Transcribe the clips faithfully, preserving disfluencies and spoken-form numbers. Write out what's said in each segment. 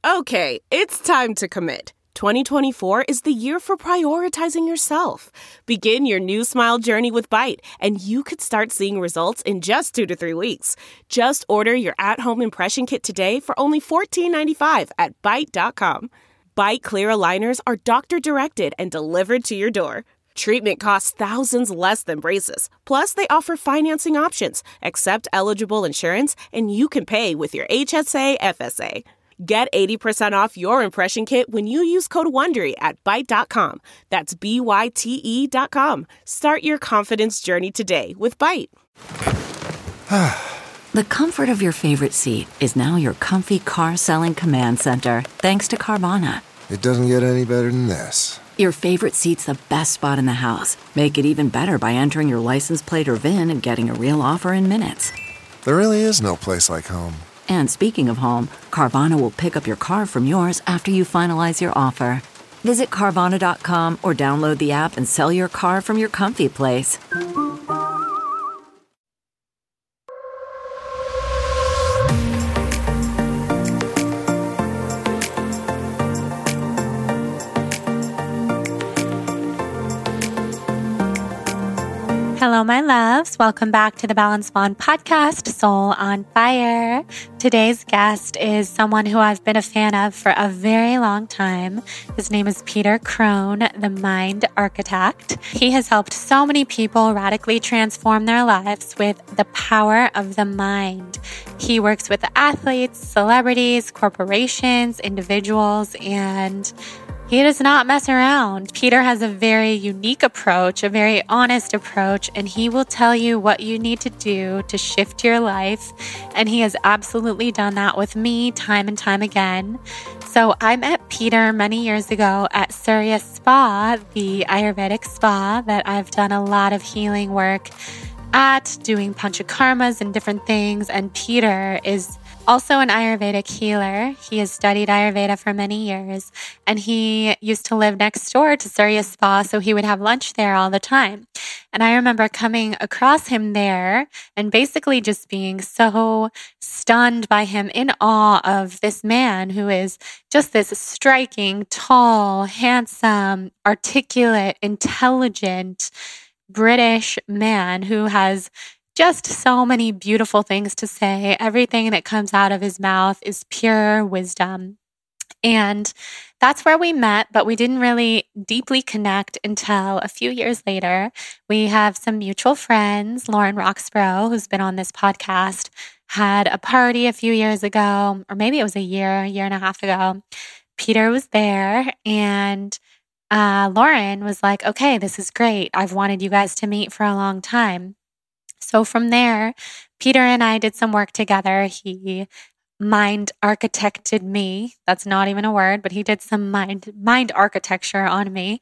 Okay, it's time to commit. twenty twenty-four is the year for prioritizing yourself. Begin your new smile journey with Byte, and you could start seeing results in just two to three weeks. Just order your at-home impression kit today for only fourteen ninety-five at byte dot com. Byte clear aligners are doctor-directed and delivered to your door. Treatment costs thousands less than braces. Plus, they offer financing options, accept eligible insurance, and you can pay with your H S A F S A. Get eighty percent off your impression kit when you use code WONDERY at byte dot com. That's B Y T E dot com. Start your confidence journey today with Byte. The comfort of your favorite seat is now your comfy car-selling command center, thanks to Carvana. It doesn't get any better than this. Your favorite seat's the best spot in the house. Make it even better by entering your license plate or V I N and getting a real offer in minutes. There really is no place like home. And speaking of home, Carvana will pick up your car from yours after you finalize your offer. Visit Carvana dot com or download the app and sell your car from your comfy place. Hello, my loves. Welcome back to the Balanced Blonde podcast, Soul on Fire. Today's guest is someone who I've been a fan of for a very long time. His name is Peter Crone, the Mind Architect. He has helped so many people radically transform their lives with the power of the mind. He works with athletes, celebrities, corporations, individuals, and he does not mess around. Peter has a very unique approach, a very honest approach, and he will tell you what you need to do to shift your life. And he has absolutely done that with me time and time again. So I met Peter many years ago at Surya Spa, the Ayurvedic spa that I've done a lot of healing work at, doing panchakarmas and different things. And Peter is also an Ayurvedic healer. He has studied Ayurveda for many years, and he used to live next door to Surya Spa, so he would have lunch there all the time. And I remember coming across him there and basically just being so stunned by him, in awe of this man who is just this striking, tall, handsome, articulate, intelligent British man who has just so many beautiful things to say. Everything that comes out of his mouth is pure wisdom. And that's where we met, but we didn't really deeply connect until a few years later. We have some mutual friends. Lauren Roxborough, who's been on this podcast, had a party a few years ago, or maybe it was a year, a year and a half ago. Peter was there, and uh, Lauren was like, okay, this is great. I've wanted you guys to meet for a long time. So from there, Peter and I did some work together. He mind architected me. That's not even a word, but he did some mind mind architecture on me.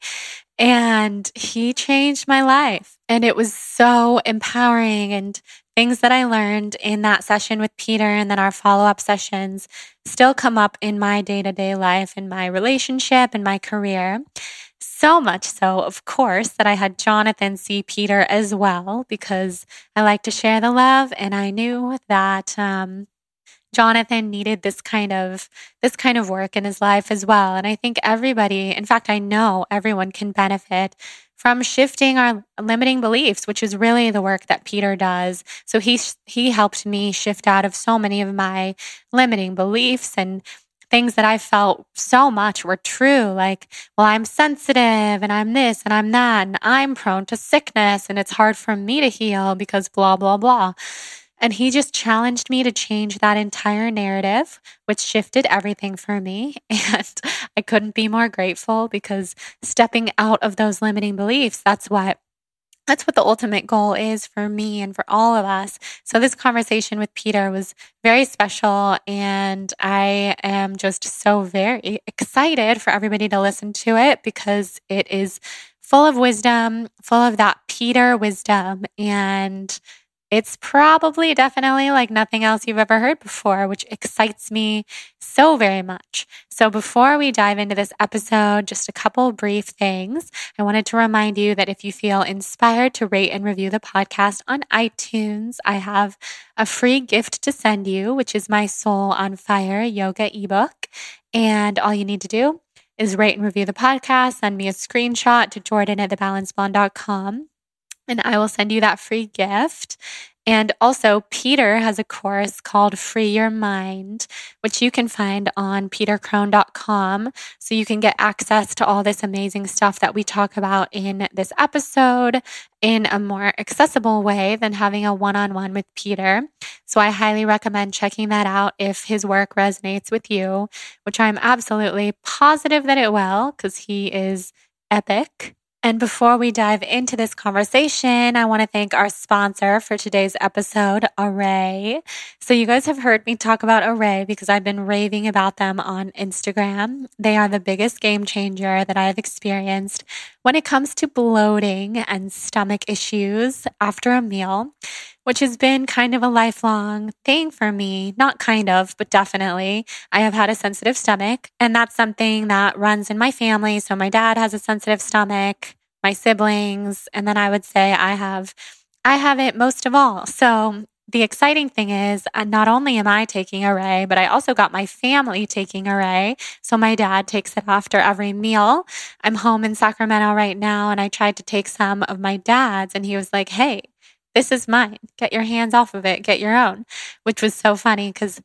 And he changed my life. And it was so empowering. And things that I learned in that session with Peter and then our follow-up sessions still come up in my day-to-day life, in my relationship, in my career. So much so, of course, that I had Jonathan see Peter as well, because I like to share the love, and I knew that um, Jonathan needed this kind of this kind of work in his life as well. And I think everybody, in fact, I know everyone can benefit from shifting our limiting beliefs, which is really the work that Peter does. So he he helped me shift out of so many of my limiting beliefs and things that I felt so much were true, like, well, I'm sensitive and I'm this and I'm that and I'm prone to sickness and it's hard for me to heal because blah, blah, blah. And he just challenged me to change that entire narrative, which shifted everything for me. And I couldn't be more grateful, because stepping out of those limiting beliefs, that's what That's what the ultimate goal is for me and for all of us. So this conversation with Peter was very special, and I am just so very excited for everybody to listen to it, because it is full of wisdom, full of that Peter wisdom, and it's probably definitely like nothing else you've ever heard before, which excites me so very much. So before we dive into this episode, just a couple brief things. I wanted to remind you that if you feel inspired to rate and review the podcast on iTunes, I have a free gift to send you, which is my Soul on Fire yoga ebook. And all you need to do is rate and review the podcast, send me a screenshot to Jordan at the balance blonde dot com, and I will send you that free gift. And also, Peter has a course called Free Your Mind, which you can find on peter crone dot com. So you can get access to all this amazing stuff that we talk about in this episode in a more accessible way than having a one-on-one with Peter. So I highly recommend checking that out if his work resonates with you, which I'm absolutely positive that it will, because he is epic. And before we dive into this conversation, I want to thank our sponsor for today's episode, Array. So you guys have heard me talk about Array because I've been raving about them on Instagram. They are the biggest game changer that I have experienced when it comes to bloating and stomach issues after a meal, which has been kind of a lifelong thing for me. Not kind of, but definitely. I have had a sensitive stomach, and that's something that runs in my family. So my dad has a sensitive stomach, my siblings, and then I would say I have, I have it most of all. So the exciting thing is, uh, not only am I taking Array, but I also got my family taking Array. So my dad takes it after every meal. I'm home in Sacramento right now, and I tried to take some of my dad's, and he was like, hey, this is mine. Get your hands off of it. Get your own, which was so funny because,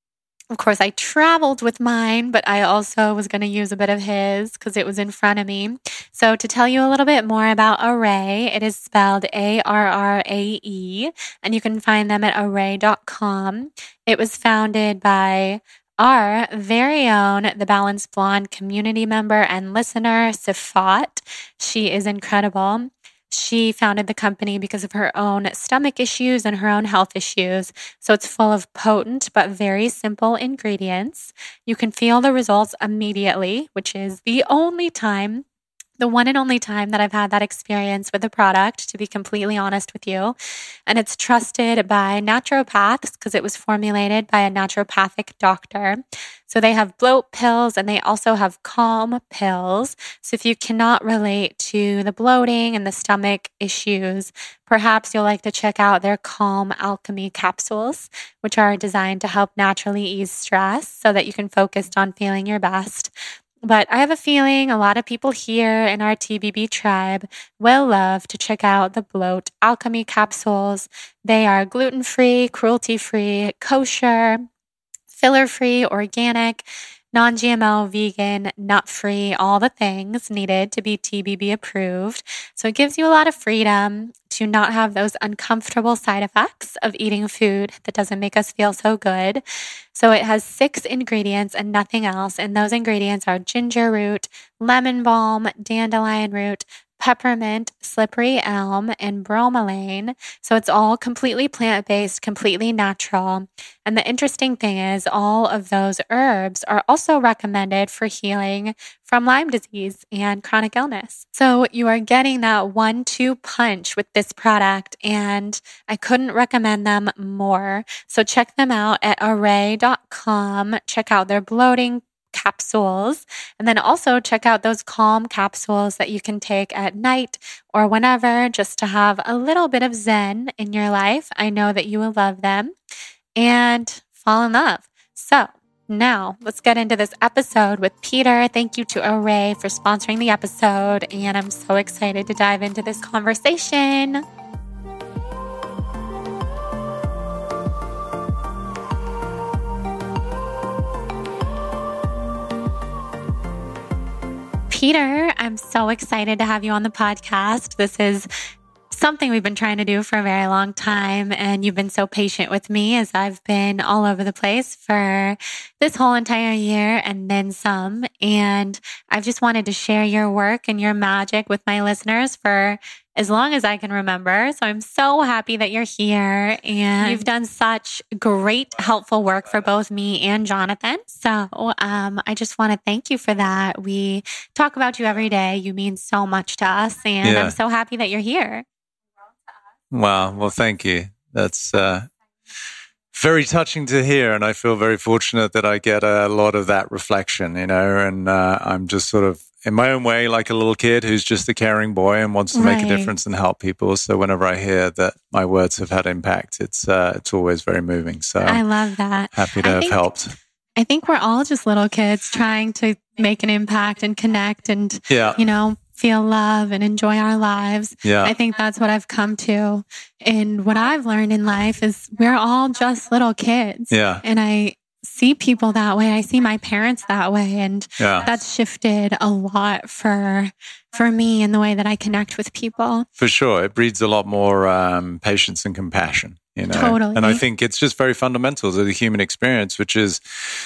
of course, I traveled with mine, but I also was going to use a bit of his because it was in front of me. So to tell you a little bit more about Array, it is spelled A R R A E, and you can find them at array dot com. It was founded by our very own The Balanced Blonde community member and listener, Sifat. She is incredible. She founded the company because of her own stomach issues and her own health issues. So it's full of potent but very simple ingredients. You can feel the results immediately, which is the only time, the one and only time that I've had that experience with the product, to be completely honest with you. And it's trusted by naturopaths because it was formulated by a naturopathic doctor. So they have bloat pills and they also have calm pills. So if you cannot relate to the bloating and the stomach issues, perhaps you'll like to check out their Calm Alchemy capsules, which are designed to help naturally ease stress so that you can focus on feeling your best. But I have a feeling a lot of people here in our T B B tribe will love to check out the Bloat Alchemy capsules. They are gluten-free, cruelty-free, kosher, filler-free, organic, non-G M O, vegan, nut-free, all the things needed to be T B B approved. So it gives you a lot of freedom to not have those uncomfortable side effects of eating food that doesn't make us feel so good. So it has six ingredients and nothing else. And those ingredients are ginger root, lemon balm, dandelion root, peppermint, slippery elm, and bromelain. So it's all completely plant-based, completely natural. And the interesting thing is all of those herbs are also recommended for healing from Lyme disease and chronic illness. So you are getting that one-two punch with this product, and I couldn't recommend them more. So check them out at array dot com. Check out their bloating capsules, and then also check out those calm capsules that you can take at night or whenever, just to have a little bit of zen in your life. I know that you will love them and fall in love. So now let's get into this episode with Peter. Thank you to Array for sponsoring the episode, and I'm so excited to dive into this conversation. Peter, I'm so excited to have you on the podcast. This is something we've been trying to do for a very long time, and you've been so patient with me as I've been all over the place for this whole entire year and then some. And I've just wanted to share your work and your magic with my listeners for as long as I can remember. So I'm so happy that you're here, and you've done such great, helpful work for both me and Jonathan. So um, I just want to thank you for that. We talk about you every day. You mean so much to us, and yeah. I'm so happy that you're here. Wow. Well, thank you. That's uh, very touching to hear, and I feel very fortunate that I get a lot of that reflection, you know, and uh, I'm just sort of in my own way, like a little kid who's just a caring boy and wants to right. make a difference and help people. So whenever I hear that my words have had impact, it's uh, it's always very moving. So I love that. Happy to I have think, helped. I think we're all just little kids trying to make an impact and connect and, yeah. you know, feel love and enjoy our lives. Yeah. I think that's what I've come to. And what I've learned in life is we're all just little kids. Yeah. And I see people that way. I see my parents that way. And yeah. that's shifted a lot for for me in the way that I connect with people. For sure. It breeds a lot more um, patience and compassion. You know? Totally. And I think it's just very fundamental to the human experience, which is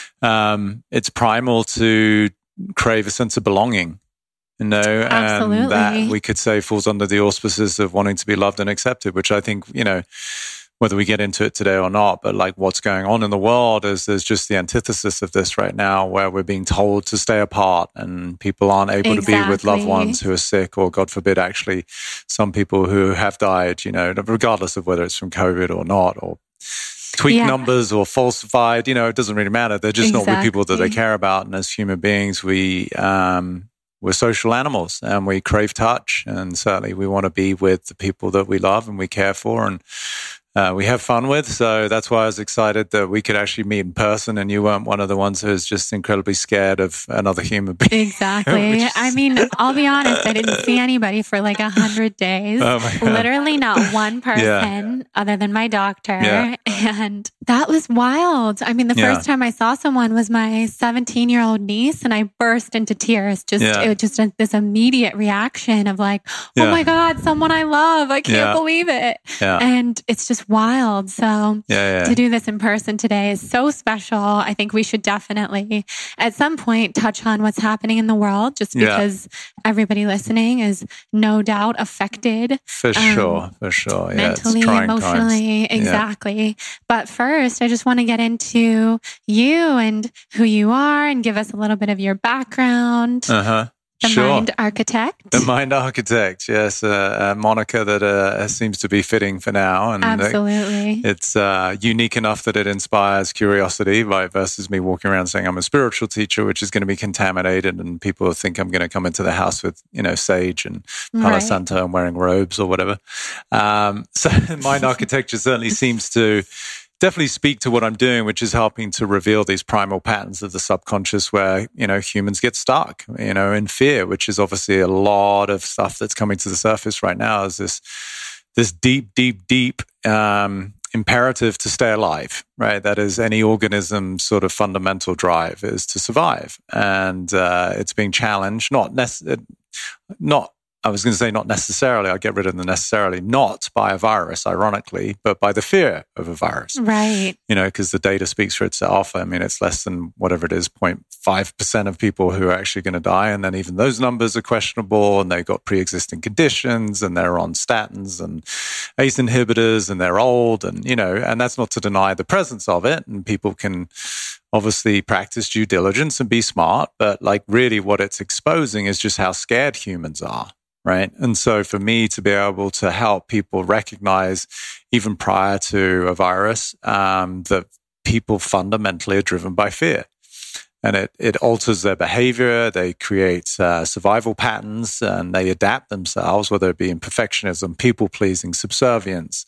um, it's primal to crave a sense of belonging. You know, Absolutely. and that we could say falls under the auspices of wanting to be loved and accepted, which I think, you know, whether we get into it today or not, but like what's going on in the world is there's just the antithesis of this right now where we're being told to stay apart and people aren't able exactly. to be with loved ones who are sick or, God forbid, actually some people who have died, you know, regardless of whether it's from COVID or not, or tweaked yeah. numbers or falsified, you know, it doesn't really matter. They're just exactly. not with people that they care about. And as human beings, we, um, we're social animals and we crave touch, and certainly we want to be with the people that we love and we care for and uh, we have fun with. So that's why I was excited that we could actually meet in person and you weren't one of the ones who's just incredibly scared of another human being. Exactly. Is... I mean, I'll be honest, I didn't see anybody for like a hundred days. Oh my God. Literally not one person yeah. other than my doctor. Yeah. And that was wild. I mean, the yeah. first time I saw someone was my seventeen-year-old niece and I burst into tears. Just, yeah. it was just a, this immediate reaction of like, oh yeah. my God, someone I love. I can't yeah. believe it. Yeah. And it's just wild. So yeah, yeah. to do this in person today is so special. I think we should definitely at some point touch on what's happening in the world, just because yeah. everybody listening is no doubt affected. For um, sure, for sure. Yeah, mentally, emotionally, times. exactly. Yeah. But first, I just want to get into you and who you are and give us a little bit of your background. Uh-huh. The sure. Mind Architect. The Mind Architect, yes. Uh, a moniker that uh, seems to be fitting for now. And absolutely. It's uh, unique enough that it inspires curiosity, right? Versus me walking around saying I'm a spiritual teacher, which is going to be contaminated and people think I'm going to come into the house with, you know, sage and Palo right. Santo and wearing robes or whatever. Um, so Mind Architecture certainly seems to definitely speak to what I'm doing, which is helping to reveal these primal patterns of the subconscious where, you know, humans get stuck, you know, in fear, which is obviously a lot of stuff that's coming to the surface right now is this, this deep, deep, deep, um, imperative to stay alive, right? That is any organism's sort of fundamental drive is to survive. And, uh, it's being challenged, not necessarily, not, I was going to say not necessarily, I'll get rid of the necessarily, not by a virus, ironically, but by the fear of a virus. Right. You know, because the data speaks for itself. I mean, it's less than whatever it is, zero point five percent of people who are actually going to die. And then even those numbers are questionable and they've got pre-existing conditions and they're on statins and A C E inhibitors and they're old and, you know, and that's not to deny the presence of it. And people can obviously practice due diligence and be smart. But like really what it's exposing is just how scared humans are. Right. And so for me to be able to help people recognize, even prior to a virus, um, that people fundamentally are driven by fear. And it, it alters their behavior. They create uh, survival patterns and they adapt themselves, whether it be in perfectionism, people pleasing, subservience,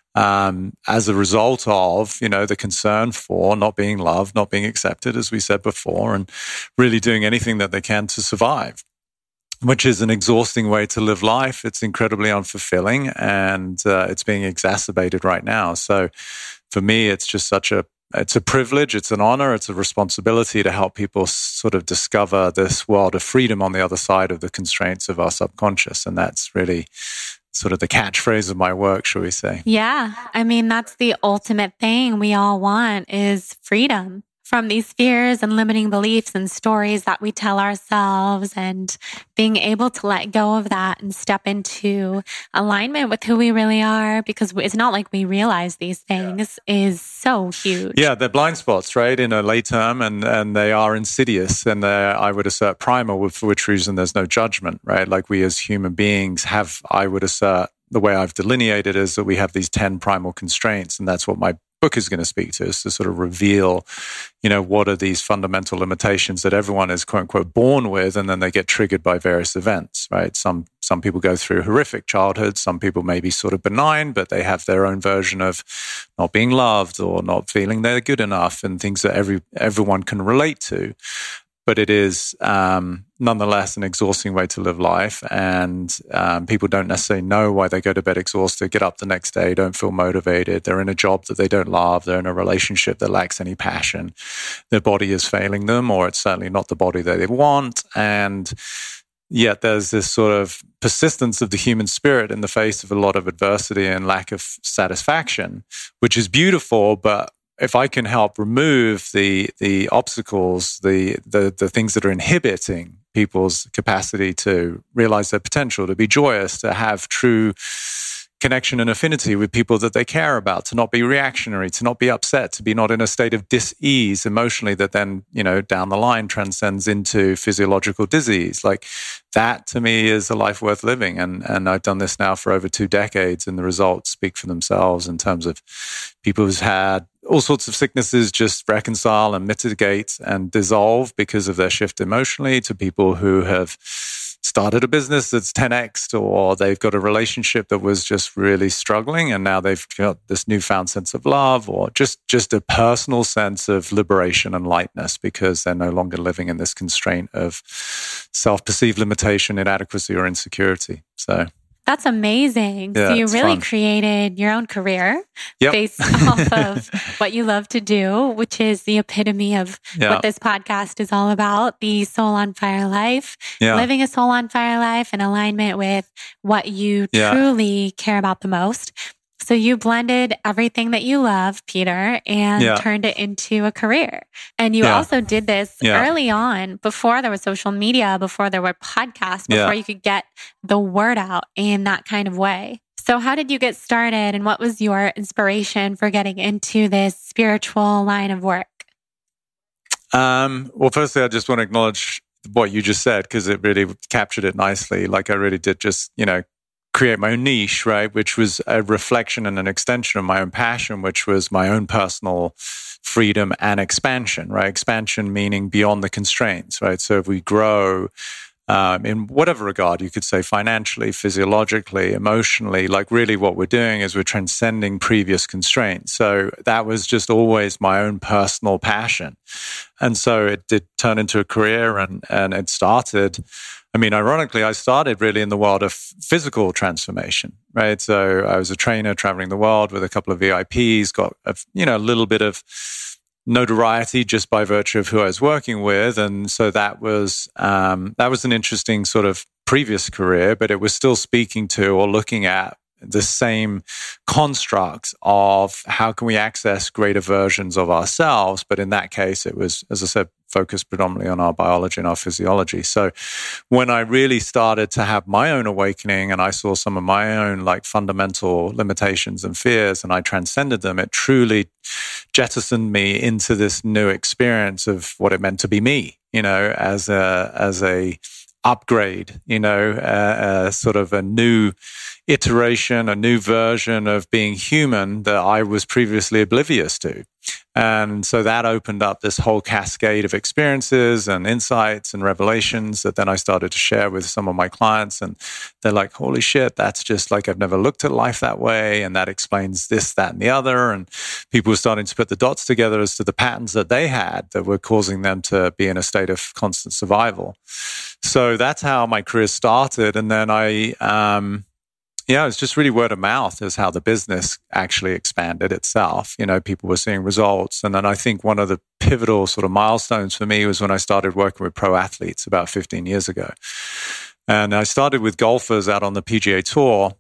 um, as a result of, you know, the concern for not being loved, not being accepted, as we said before, and really doing anything that they can to survive, which is an exhausting way to live life. It's incredibly unfulfilling and uh, it's being exacerbated right now. So for me, it's just such a, it's a privilege, it's an honor, it's a responsibility to help people sort of discover this world of freedom on the other side of the constraints of our subconscious. And that's really sort of the catchphrase of my work, shall we say. Yeah. I mean, that's the ultimate thing we all want is freedom from these fears and limiting beliefs and stories that we tell ourselves, and being able to let go of that and step into alignment with who we really are, because it's not like we realize these things yeah. is so huge. Yeah, they're blind spots, right, in a lay term, and, and they are insidious, and I would assert primal, for which reason there's no judgment, right? Like we as human beings have, I would assert, the way I've delineated is that we have these ten primal constraints, and that's what my book is going to speak to, is to sort of reveal, you know, what are these fundamental limitations that everyone is quote unquote born with, and then they get triggered by various events, right? Some some people go through horrific childhoods, some people may be sort of benign, but they have their own version of not being loved or not feeling they're good enough, and things that every everyone can relate to. But it is um, nonetheless an exhausting way to live life. And um, people don't necessarily know why they go to bed exhausted, get up the next day, don't feel motivated. They're in a job that they don't love. They're in a relationship that lacks any passion. Their body is failing them, or it's certainly not the body that they want. And yet there's this sort of persistence of the human spirit in the face of a lot of adversity and lack of satisfaction, which is beautiful, but if I can help remove the the obstacles, the, the the things that are inhibiting people's capacity to realize their potential, to be joyous, to have true connection and affinity with people that they care about, to not be reactionary, to not be upset, to be not in a state of dis-ease emotionally that then, you know, down the line transcends into physiological disease. Like that to me is a life worth living. And, and I've done this now for over two decades, and the results speak for themselves in terms of people who've had all sorts of sicknesses just reconcile and mitigate and dissolve because of their shift emotionally, to people who have started a business that's ten X, or they've got a relationship that was just really struggling and now they've got this newfound sense of love, or just, just a personal sense of liberation and lightness because they're no longer living in this constraint of self-perceived limitation, inadequacy, or insecurity. So that's amazing. Yeah, so you really fun. created your own career yep. based off of what you love to do, which is the epitome of yeah. what this podcast is all about, the soul on fire life, yeah. living a soul on fire life in alignment with what you yeah. truly care about the most. So you blended everything that you love, Peter, and yeah. turned it into a career. And you yeah. also did this yeah. early on, before there was social media, before there were podcasts, before yeah. you could get the word out in that kind of way. So how did you get started, and what was your inspiration for getting into this spiritual line of work? Um, well, firstly, I just want to acknowledge what you just said, because it really captured it nicely. Like I really did just, you know, create my own niche, right? Which was a reflection and an extension of my own passion, which was my own personal freedom and expansion, right? Expansion meaning beyond the constraints, right? So if we grow um, in whatever regard, you could say financially, physiologically, emotionally, like really what we're doing is we're transcending previous constraints. So that was just always my own personal passion. And so it did turn into a career, and, and it started, I mean, ironically, I started really in the world of physical transformation, right? So I was a trainer traveling the world with a couple of V I Ps, got a, you know, a little bit of notoriety just by virtue of who I was working with. And so that was, um, that was an interesting sort of previous career, but it was still speaking to or looking at the same construct of how can we access greater versions of ourselves. But in that case, it was, as I said, focused predominantly on our biology and our physiology. So when I really started to have my own awakening and I saw some of my own like fundamental limitations and fears and I transcended them, it truly jettisoned me into this new experience of what it meant to be me, you know, as a, as a upgrade, you know, uh, uh, sort of a new iteration, a new version of being human that I was previously oblivious to. And so that opened up this whole cascade of experiences and insights and revelations that then I started to share with some of my clients. And they're like, holy shit, that's just like, I've never looked at life that way. And that explains this, that, and the other. And people were starting to put the dots together as to the patterns that they had that were causing them to be in a state of constant survival. So that's how my career started. And then I, um, yeah, it's just really word of mouth is how the business actually expanded itself. You know, people were seeing results. And then I think one of the pivotal sort of milestones for me was when I started working with pro athletes about fifteen years ago. And I started with golfers out on the P G A Tour,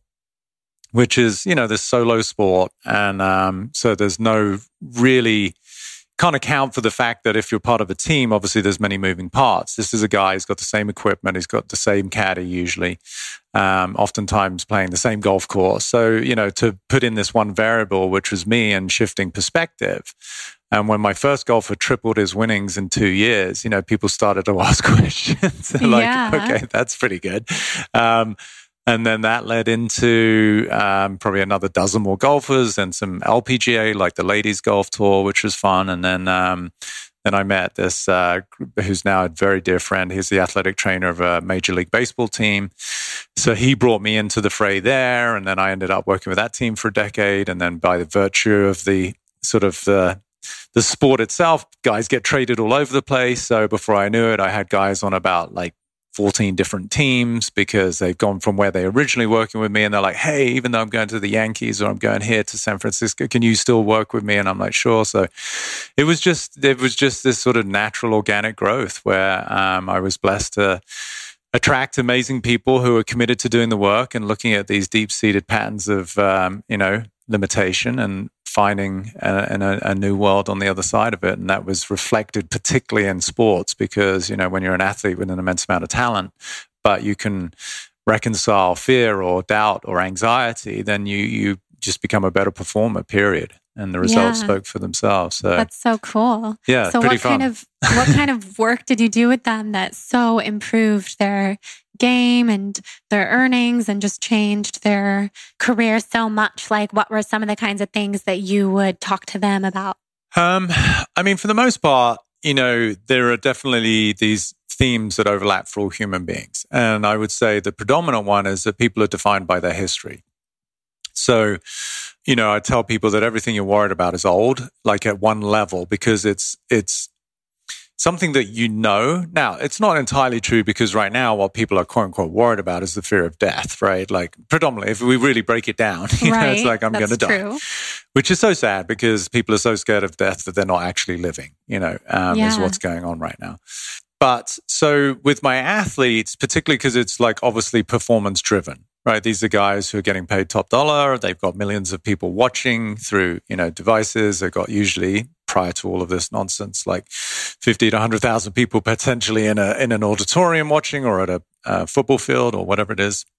which is, you know, this solo sport. And um, so there's no really... can't account for the fact that if you're part of a team, obviously there's many moving parts. This is a guy who's got the same equipment, he's got the same caddy usually, um, oftentimes playing the same golf course. So, you know, to put in this one variable, which was me and shifting perspective. And when my first golfer tripled his winnings in two years, you know, people started to ask questions. like, yeah. okay, that's pretty good. Um, And then that led into um, probably another dozen more golfers and some L P G A, like the Ladies Golf Tour, which was fun. And then um, then I met this, uh, who's now a very dear friend. He's the athletic trainer of a Major League Baseball team. So he brought me into the fray there. And then I ended up working with that team for a decade. And then by the virtue of the sort of the the sport itself, guys get traded all over the place. So before I knew it, I had guys on about like fourteen different teams because they've gone from where they originally working with me and they're like, hey, even though I'm going to the Yankees or I'm going here to San Francisco, can you still work with me? And I'm like, sure. So it was just, it was just this sort of natural organic growth where um, I was blessed to attract amazing people who are committed to doing the work and looking at these deep-seated patterns of, um, you know, limitation and finding a, a, a new world on the other side of it. And that was reflected particularly in sports because, you know, when you're an athlete with an immense amount of talent, but you can reconcile fear or doubt or anxiety, then you you just become a better performer, period. And the results yeah. spoke for themselves. So that's so cool. Yeah, so pretty what fun. kind of what kind of work did you do with them that so improved their game and their earnings and just changed their career so much? Like, what were some of the kinds of things that you would talk to them about? Um, I mean, for the most part, you know, there are definitely these themes that overlap for all human beings. And I would say the predominant one is that people are defined by their history. So, you know, I tell people that everything you're worried about is old, like at one level, because it's it's something that you know. Now, it's not entirely true because right now what people are quote unquote worried about is the fear of death, right? Like predominantly, if we really break it down, you right. know, it's like I'm going to die, true. Which is so sad because people are so scared of death that they're not actually living, you know, um, yeah. is what's going on right now. But so with my athletes, particularly because it's like obviously performance driven, right? These are guys who are getting paid top dollar. They've got millions of people watching through, you know, devices. They've got usually, prior to all of this nonsense, like fifty to one hundred thousand people potentially in a in an auditorium watching or at a uh, football field or whatever it is.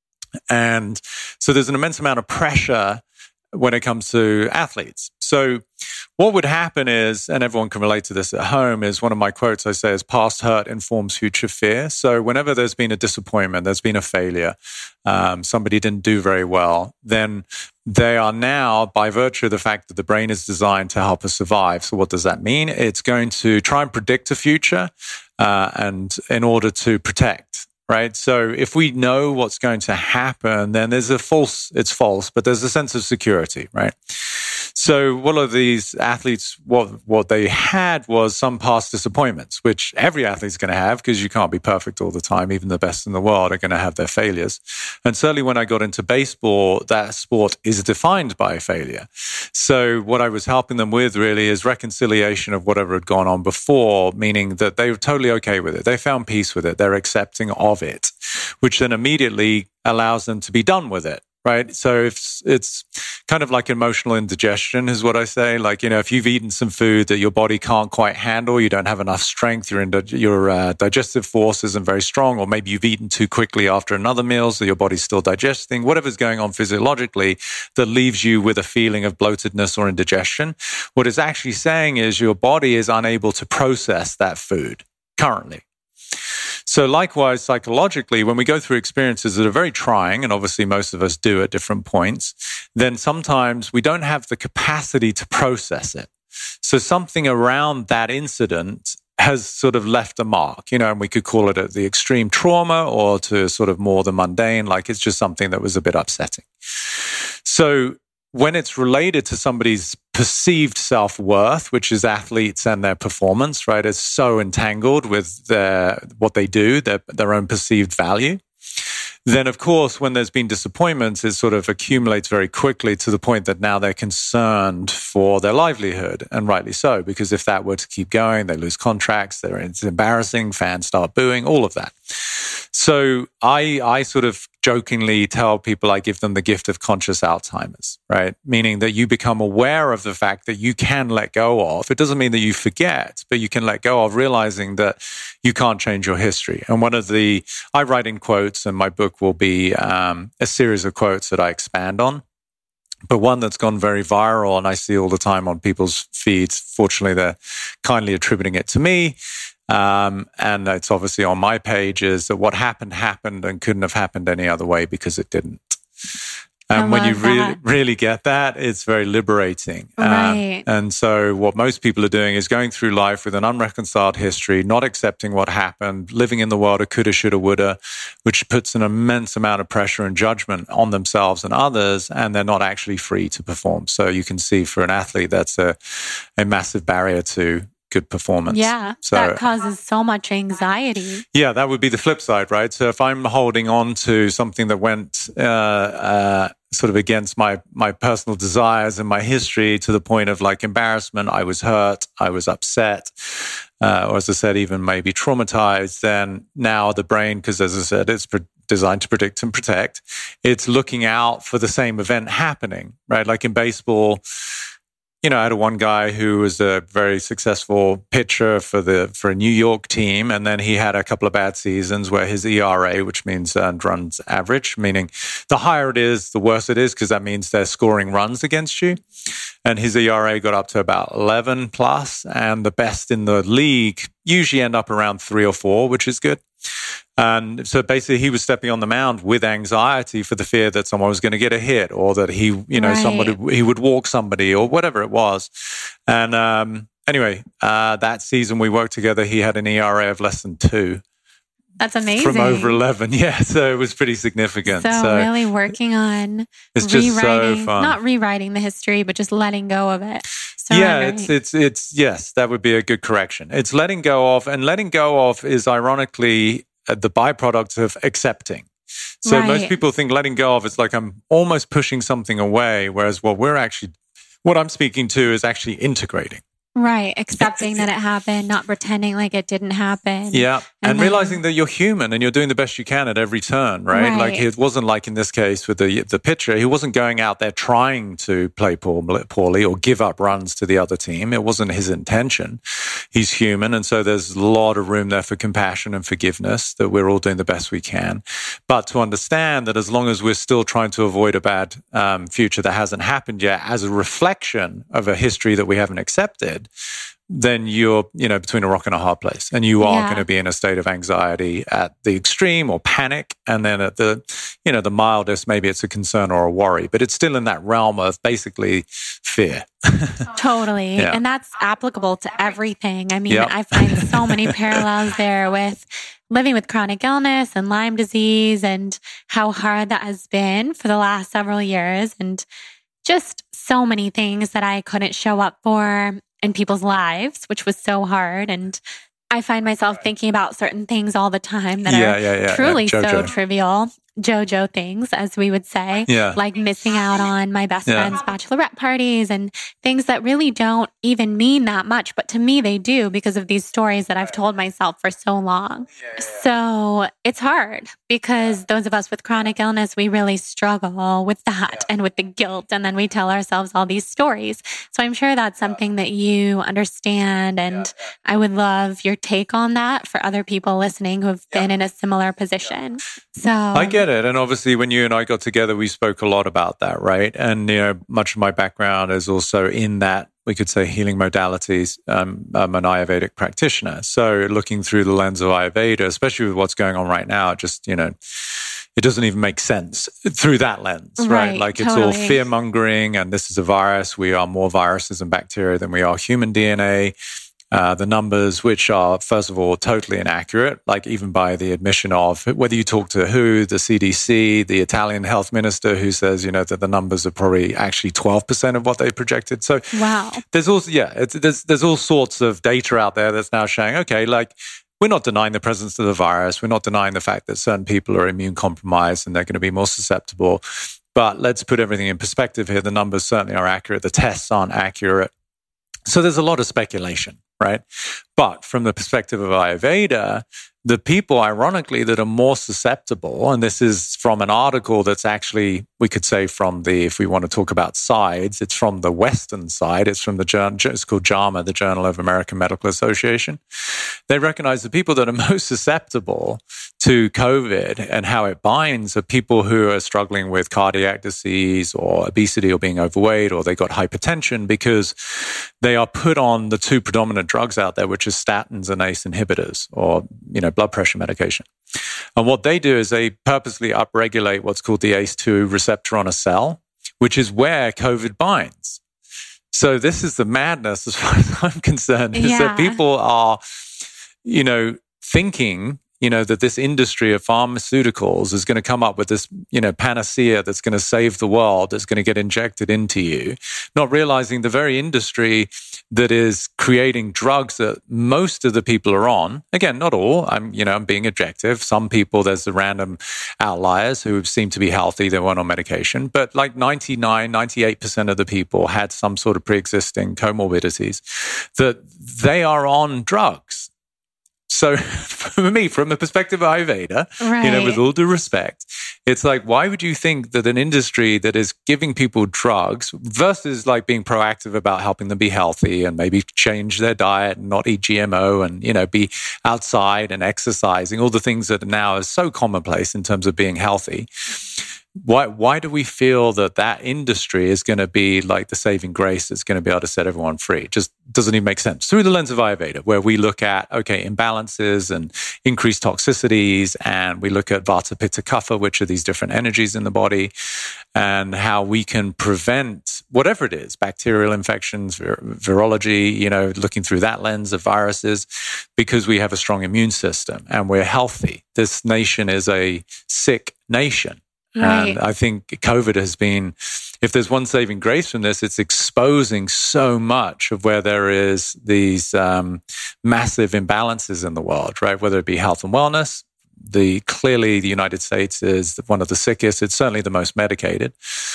And so there's an immense amount of pressure when it comes to athletes. So what would happen is, and everyone can relate to this at home, is one of my quotes I say is past hurt informs future fear. So whenever there's been a disappointment, there's been a failure, um, somebody didn't do very well, then they are now, by virtue of the fact that the brain is designed to help us survive. So what does that mean? It's going to try and predict a future uh, and in order to protect. Right. So if we know what's going to happen, then there's a false, it's false, but there's a sense of security. Right. So what are these athletes, what, what they had was some past disappointments, which every athlete's going to have because you can't be perfect all the time. Even the best in the world are going to have their failures. And certainly when I got into baseball, that sport is defined by failure. So what I was helping them with really is reconciliation of whatever had gone on before, meaning that they were totally okay with it. They found peace with it. They're accepting of it, which then immediately allows them to be done with it. Right. So it's, it's kind of like emotional indigestion is what I say. Like, you know, if you've eaten some food that your body can't quite handle, you don't have enough strength, your, your uh, digestive force isn't very strong, or maybe you've eaten too quickly after another meal, so your body's still digesting, whatever's going on physiologically that leaves you with a feeling of bloatedness or indigestion. What it's actually saying is your body is unable to process that food currently. So likewise, psychologically, when we go through experiences that are very trying, and obviously most of us do at different points, then sometimes we don't have the capacity to process it. So something around that incident has sort of left a mark, you know, and we could call it the extreme trauma or to sort of more the mundane, like it's just something that was a bit upsetting. So when it's related to somebody's perceived self-worth, which is athletes and their performance, right, is so entangled with their, what they do, their, their own perceived value, then of course, when there's been disappointments, it sort of accumulates very quickly to the point that now they're concerned for their livelihood, and rightly so, because if that were to keep going, they lose contracts, they're, it's embarrassing, fans start booing, all of that. So I, I sort of jokingly tell people I give them the gift of conscious Alzheimer's, right? Meaning that you become aware of the fact that you can let go of. It doesn't mean that you forget, but you can let go of realizing that you can't change your history. And one of the, I write in quotes, and my book will be um, a series of quotes that I expand on. But one that's gone very viral, and I see all the time on people's feeds, fortunately, they're kindly attributing it to me. Um, and it's obviously on my page, is that what happened, happened and couldn't have happened any other way because it didn't. And when you really, really get that, it's very liberating. Right. Um, and so what most people are doing is going through life with an unreconciled history, not accepting what happened, living in the world of coulda, shoulda, woulda, which puts an immense amount of pressure and judgment on themselves and others, and they're not actually free to perform. So you can see for an athlete, that's a, a massive barrier to good performance. Yeah, so, that causes so much anxiety. Yeah, that would be the flip side, right? So if I'm holding on to something that went uh, uh, sort of against my my personal desires and my history to the point of like embarrassment, I was hurt, I was upset, uh, or as I said, even maybe traumatized, then now the brain, because as I said, it's pre- designed to predict and protect, it's looking out for the same event happening, right? Like in baseball, you know, I had one guy who was a very successful pitcher for the for a New York team, and then he had a couple of bad seasons where his E R A, which means earned runs average, meaning the higher it is, the worse it is, because that means they're scoring runs against you. And his E R A got up to about eleven plus, and the best in the league usually end up around three or four, which is good. And so basically he was stepping on the mound with anxiety for the fear that someone was going to get a hit, or that he, you know, right. somebody, he would walk somebody or whatever it was. And um, anyway, uh, that season we worked together, he had an E R A of less than two. That's amazing. From over eleven, yeah. So it was pretty significant. So, so really working on it's just rewriting, so fun. Not rewriting the history, but just letting go of it. Yeah, it's, it's, it's, yes, that would be a good correction. It's letting go of, and letting go of is ironically the byproduct of accepting. So right. most people think letting go of, it's like I'm almost pushing something away, whereas what we're actually, what I'm speaking to is actually integrating. Right. Accepting that it happened, not pretending like it didn't happen. Yeah. And, and then, realizing that you're human and you're doing the best you can at every turn, right? right? Like it wasn't like in this case with the the pitcher, he wasn't going out there trying to play poorly or give up runs to the other team. It wasn't his intention. He's human. And so there's a lot of room there for compassion and forgiveness, that we're all doing the best we can. But to understand that as long as we're still trying to avoid a bad um, future that hasn't happened yet as a reflection of a history that we haven't accepted, then you're, you know, between a rock and a hard place, and you are yeah. going to be in a state of anxiety at the extreme or panic. And then at the, you know, the mildest, maybe it's a concern or a worry, but it's still in that realm of basically fear. Totally. Yeah. And that's applicable to everything. I mean, yep. I find so many parallels there with living with chronic illness and Lyme disease, and how hard that has been for the last several years, and just so many things that I couldn't show up for in people's lives, which was so hard. And I find myself thinking about certain things all the time that yeah, are yeah, yeah, truly yeah. so trivial. JoJo things, as we would say, yeah. like missing out on my best yeah. friend's bachelorette parties and things that really don't even mean that much. But to me, they do, because of these stories that I've told myself for so long. Yeah, yeah. So it's hard, because those of us with chronic illness, we really struggle with that yeah. and with the guilt. And then we tell ourselves all these stories. So I'm sure that's something that you understand. And yeah. I would love your take on that for other people listening who have yeah. been in a similar position. So I get it. And obviously when you and I got together, we spoke a lot about that, right? And, you know, much of my background is also in that, we could say, healing modalities. Um, I'm an Ayurvedic practitioner. So looking through the lens of Ayurveda, especially with what's going on right now, just, you know, it doesn't even make sense through that lens, right? right like it's totally. all fear mongering, and this is a virus. We are more viruses and bacteria than we are human D N A. Uh, the numbers, which are, first of all, totally inaccurate, like even by the admission of, whether you talk to who, the C D C, the Italian health minister, who says, you know, that the numbers are probably actually twelve percent of what they projected. So wow. there's also, yeah, it's, there's, there's all sorts of data out there that's now showing, okay, like, we're not denying the presence of the virus. We're not denying the fact that certain people are immune compromised and they're going to be more susceptible. But let's put everything in perspective here. The numbers certainly are accurate. The tests aren't accurate. So there's a lot of speculation, right? But from the perspective of Ayurveda, the people, ironically, that are more susceptible, and this is from an article that's actually, we could say from the, if we want to talk about sides, it's from the Western side. It's from the journal, it's called JAMA, the Journal of American Medical Association. They recognize the people that are most susceptible to COVID and how it binds are people who are struggling with cardiac disease or obesity or being overweight, or they got hypertension because they are put on the two predominant drugs out there, which is statins and A C E inhibitors, or, you know, blood pressure medication. And what they do is they purposely upregulate what's called the A C E two receptor on a cell, which is where COVID binds. So this is the madness, as far as I'm concerned, is yeah. that people are, you know, thinking, you know, that this industry of pharmaceuticals is going to come up with this, you know, panacea that's going to save the world, that's going to get injected into you, not realizing the very industry that is creating drugs that most of the people are on. Again, not all. I'm, you know, I'm being objective. Some people, there's the random outliers who seem to be healthy, they weren't on medication, but like ninety-nine, ninety-eight percent of the people had some sort of pre-existing comorbidities, that they are on drugs. So for me, from the perspective of Ayurveda, right. you know, with all due respect, it's like, why would you think that an industry that is giving people drugs versus like being proactive about helping them be healthy and maybe change their diet and not eat G M O and, you know, be outside and exercising, all the things that now are so commonplace in terms of being healthy. Why why do we feel that that industry is going to be like the saving grace that's going to be able to set everyone free? It just doesn't even make sense. Through the lens of Ayurveda, where we look at, okay, imbalances and increased toxicities, and we look at Vata, Pitta, Kapha, which are these different energies in the body, and how we can prevent whatever it is, bacterial infections, vir- virology, you know, looking through that lens of viruses, because we have a strong immune system and we're healthy. This nation is a sick nation. Right. And I think COVID has been, if there's one saving grace from this, it's exposing so much of where there is these um, massive imbalances in the world, right? Whether it be health and wellness. The clearly the United States is one of the sickest. It's certainly the most medicated.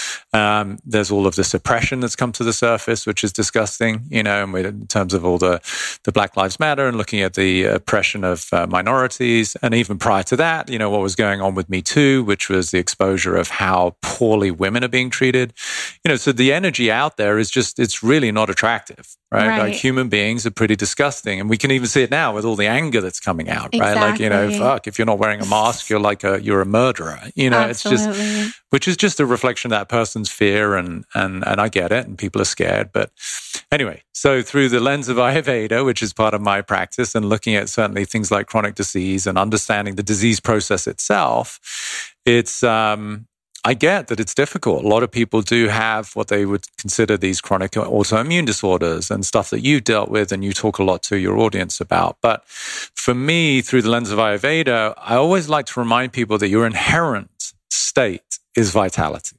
Um, there's all of this oppression that's come to the surface, which is disgusting, you know, and we, in terms of all the, the Black Lives Matter and looking at the oppression of uh, minorities. And even prior to that, you know, what was going on with Me Too, which was the exposure of how poorly women are being treated. You know, so the energy out there is just, it's really not attractive. Right? Right. Like human beings are pretty disgusting. And we can even see it now with all the anger that's coming out, right? Exactly. Like, you know, fuck, if you're not wearing a mask, you're like a, you're a murderer. You know, Absolutely. it's just, which is just a reflection of that person's fear. And, and, and I get it. And people are scared. But anyway, so through the lens of Ayurveda, which is part of my practice, and looking at certainly things like chronic disease and understanding the disease process itself, it's, um, I get that it's difficult. A lot of people do have what they would consider these chronic autoimmune disorders and stuff that you've dealt with and you talk a lot to your audience about. But for me, through the lens of Ayurveda, I always like to remind people that your inherent state is vitality.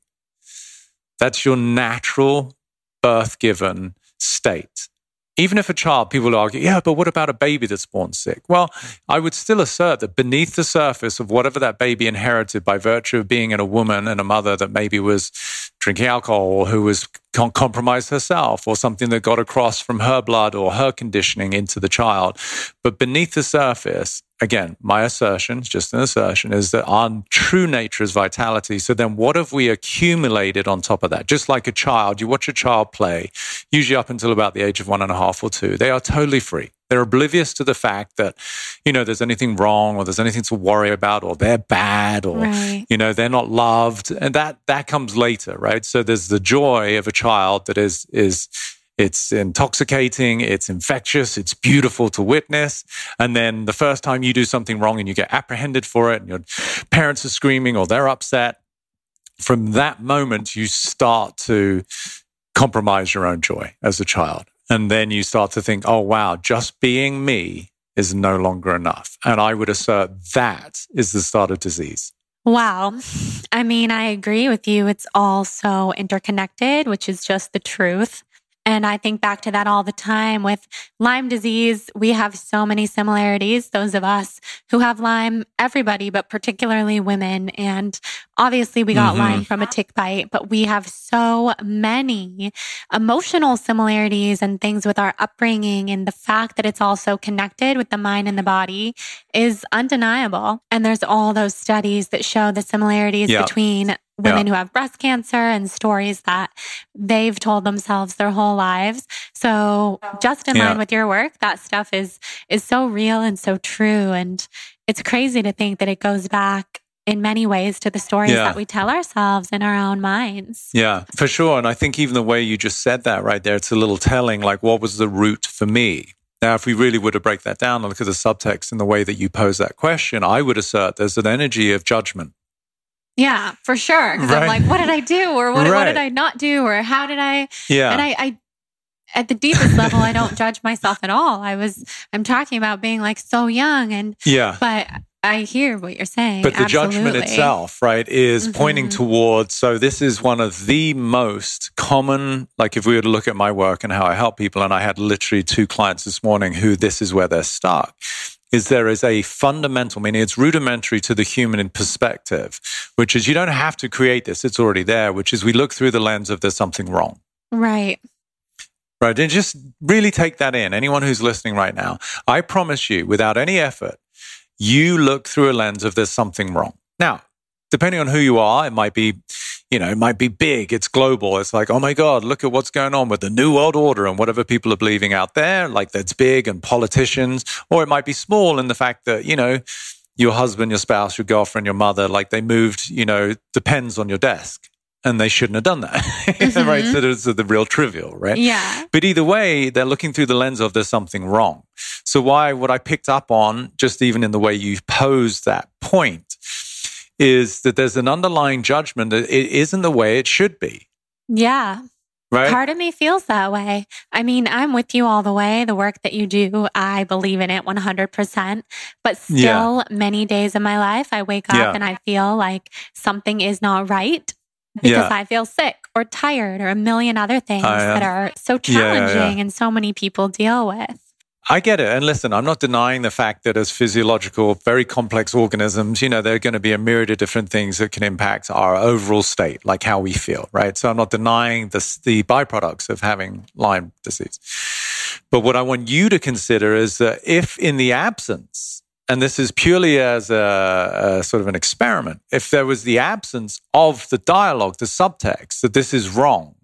That's your natural birth-given state. Even if a child, people will argue, yeah, but what about a baby that's born sick? Well, I would still assert that beneath the surface of whatever that baby inherited by virtue of being in a woman and a mother that maybe was drinking alcohol or who was com- compromised herself or something that got across from her blood or her conditioning into the child. But beneath the surface, again, my assertion, just an assertion, is that our true nature is vitality. So then what have we accumulated on top of that? Just like a child, you watch a child play, usually up until about the age of one and a half or two, they are totally free. They're oblivious to the fact that, you know, there's anything wrong or there's anything to worry about or they're bad or, right. you know, they're not loved. And that that comes later, right? So there's the joy of a child that is is it's intoxicating, it's infectious, it's beautiful to witness. And then the first time you do something wrong and you get apprehended for it and your parents are screaming or they're upset, from that moment you start to compromise your own joy as a child. And then you start to think, oh, wow, just being me is no longer enough. And I would assert that is the start of disease. Wow. I mean, I agree with you. It's all so interconnected, which is just the truth. And I think back to that all the time with Lyme disease. We have so many similarities, those of us who have Lyme, everybody, but particularly women. And Obviously, we got Mm-hmm. Lyme from a tick bite, but we have so many emotional similarities and things with our upbringing. And the fact that it's also connected with the mind and the body is undeniable. And there's all those studies that show the similarities Yeah. between women Yeah. who have breast cancer and stories that they've told themselves their whole lives. So just in Yeah. line with your work, that stuff is is so real and so true. And it's crazy to think that it goes back in many ways to the stories Yeah. that we tell ourselves in our own minds. Yeah, for sure. And I think even the way you just said that right there, it's a little telling, like, what was the root for me? Now, if we really were to break that down and look at the subtext in the way that you pose that question, I would assert there's an energy of judgment. Yeah, for sure. 'Cause Right. I'm like, what did I do? Or what, what Right. did I not do? Or how did I? Yeah. And I, I, at the deepest level, I don't judge myself at all. I was, I'm talking about being like so young and, yeah. but I hear what you're saying. But the Absolutely. judgment itself, right, is pointing Mhm. towards, so this is one of the most common, like if we were to look at my work and how I help people, and I had literally two clients this morning who this is where they're stuck, is there is a fundamental, meaning it's rudimentary to the human in perspective, which is you don't have to create this, it's already there, which is we look through the lens of there's something wrong. Right. Right, and just really take that in. Anyone who's listening right now, I promise you, without any effort, you look through a lens of there's something wrong. Now, depending on who you are, it might be, you know, it might be big, it's global. It's like, oh my God, look at what's going on with the New World Order and whatever people are believing out there, like that's big and politicians. Or it might be small in the fact that, you know, your husband, your spouse, your girlfriend, your mother, like they moved, you know, depends on your desk. And they shouldn't have done that, mm-hmm. right? So it's the real trivial, right? Yeah. But either way, they're looking through the lens of there's something wrong. So why, what I picked up on, just even in the way you posed that point, is that there's an underlying judgment that it isn't the way it should be. Yeah. Right? Part of me feels that way. I mean, I'm with you all the way. The work that you do, I believe in it one hundred percent. But still, Yeah. many days of my life, I wake up Yeah. and I feel like something is not right. Because Yeah. I feel sick or tired or a million other things I, uh, that are so yeah, yeah, challenging yeah. and so many people deal with. I get it. And listen, I'm not denying the fact that as physiological, very complex organisms, you know, there are going to be a myriad of different things that can impact our overall state, like how we feel, right? So I'm not denying the, the byproducts of having Lyme disease. But what I want you to consider is that if in the absence, and this is purely as a, a sort of an experiment, if there was the absence of the dialogue, the subtext, that this is wrong,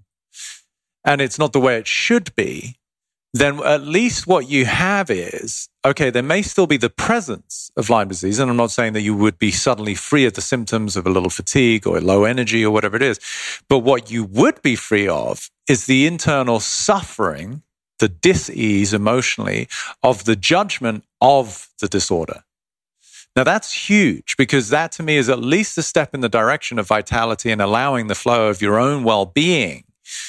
and it's not the way it should be, then at least what you have is, okay, there may still be the presence of Lyme disease, and I'm not saying that you would be suddenly free of the symptoms of a little fatigue or low energy or whatever it is, but what you would be free of is the internal suffering, the dis-ease emotionally of the judgment of the disorder. Now that's huge, because that to me is at least a step in the direction of vitality and allowing the flow of your own well-being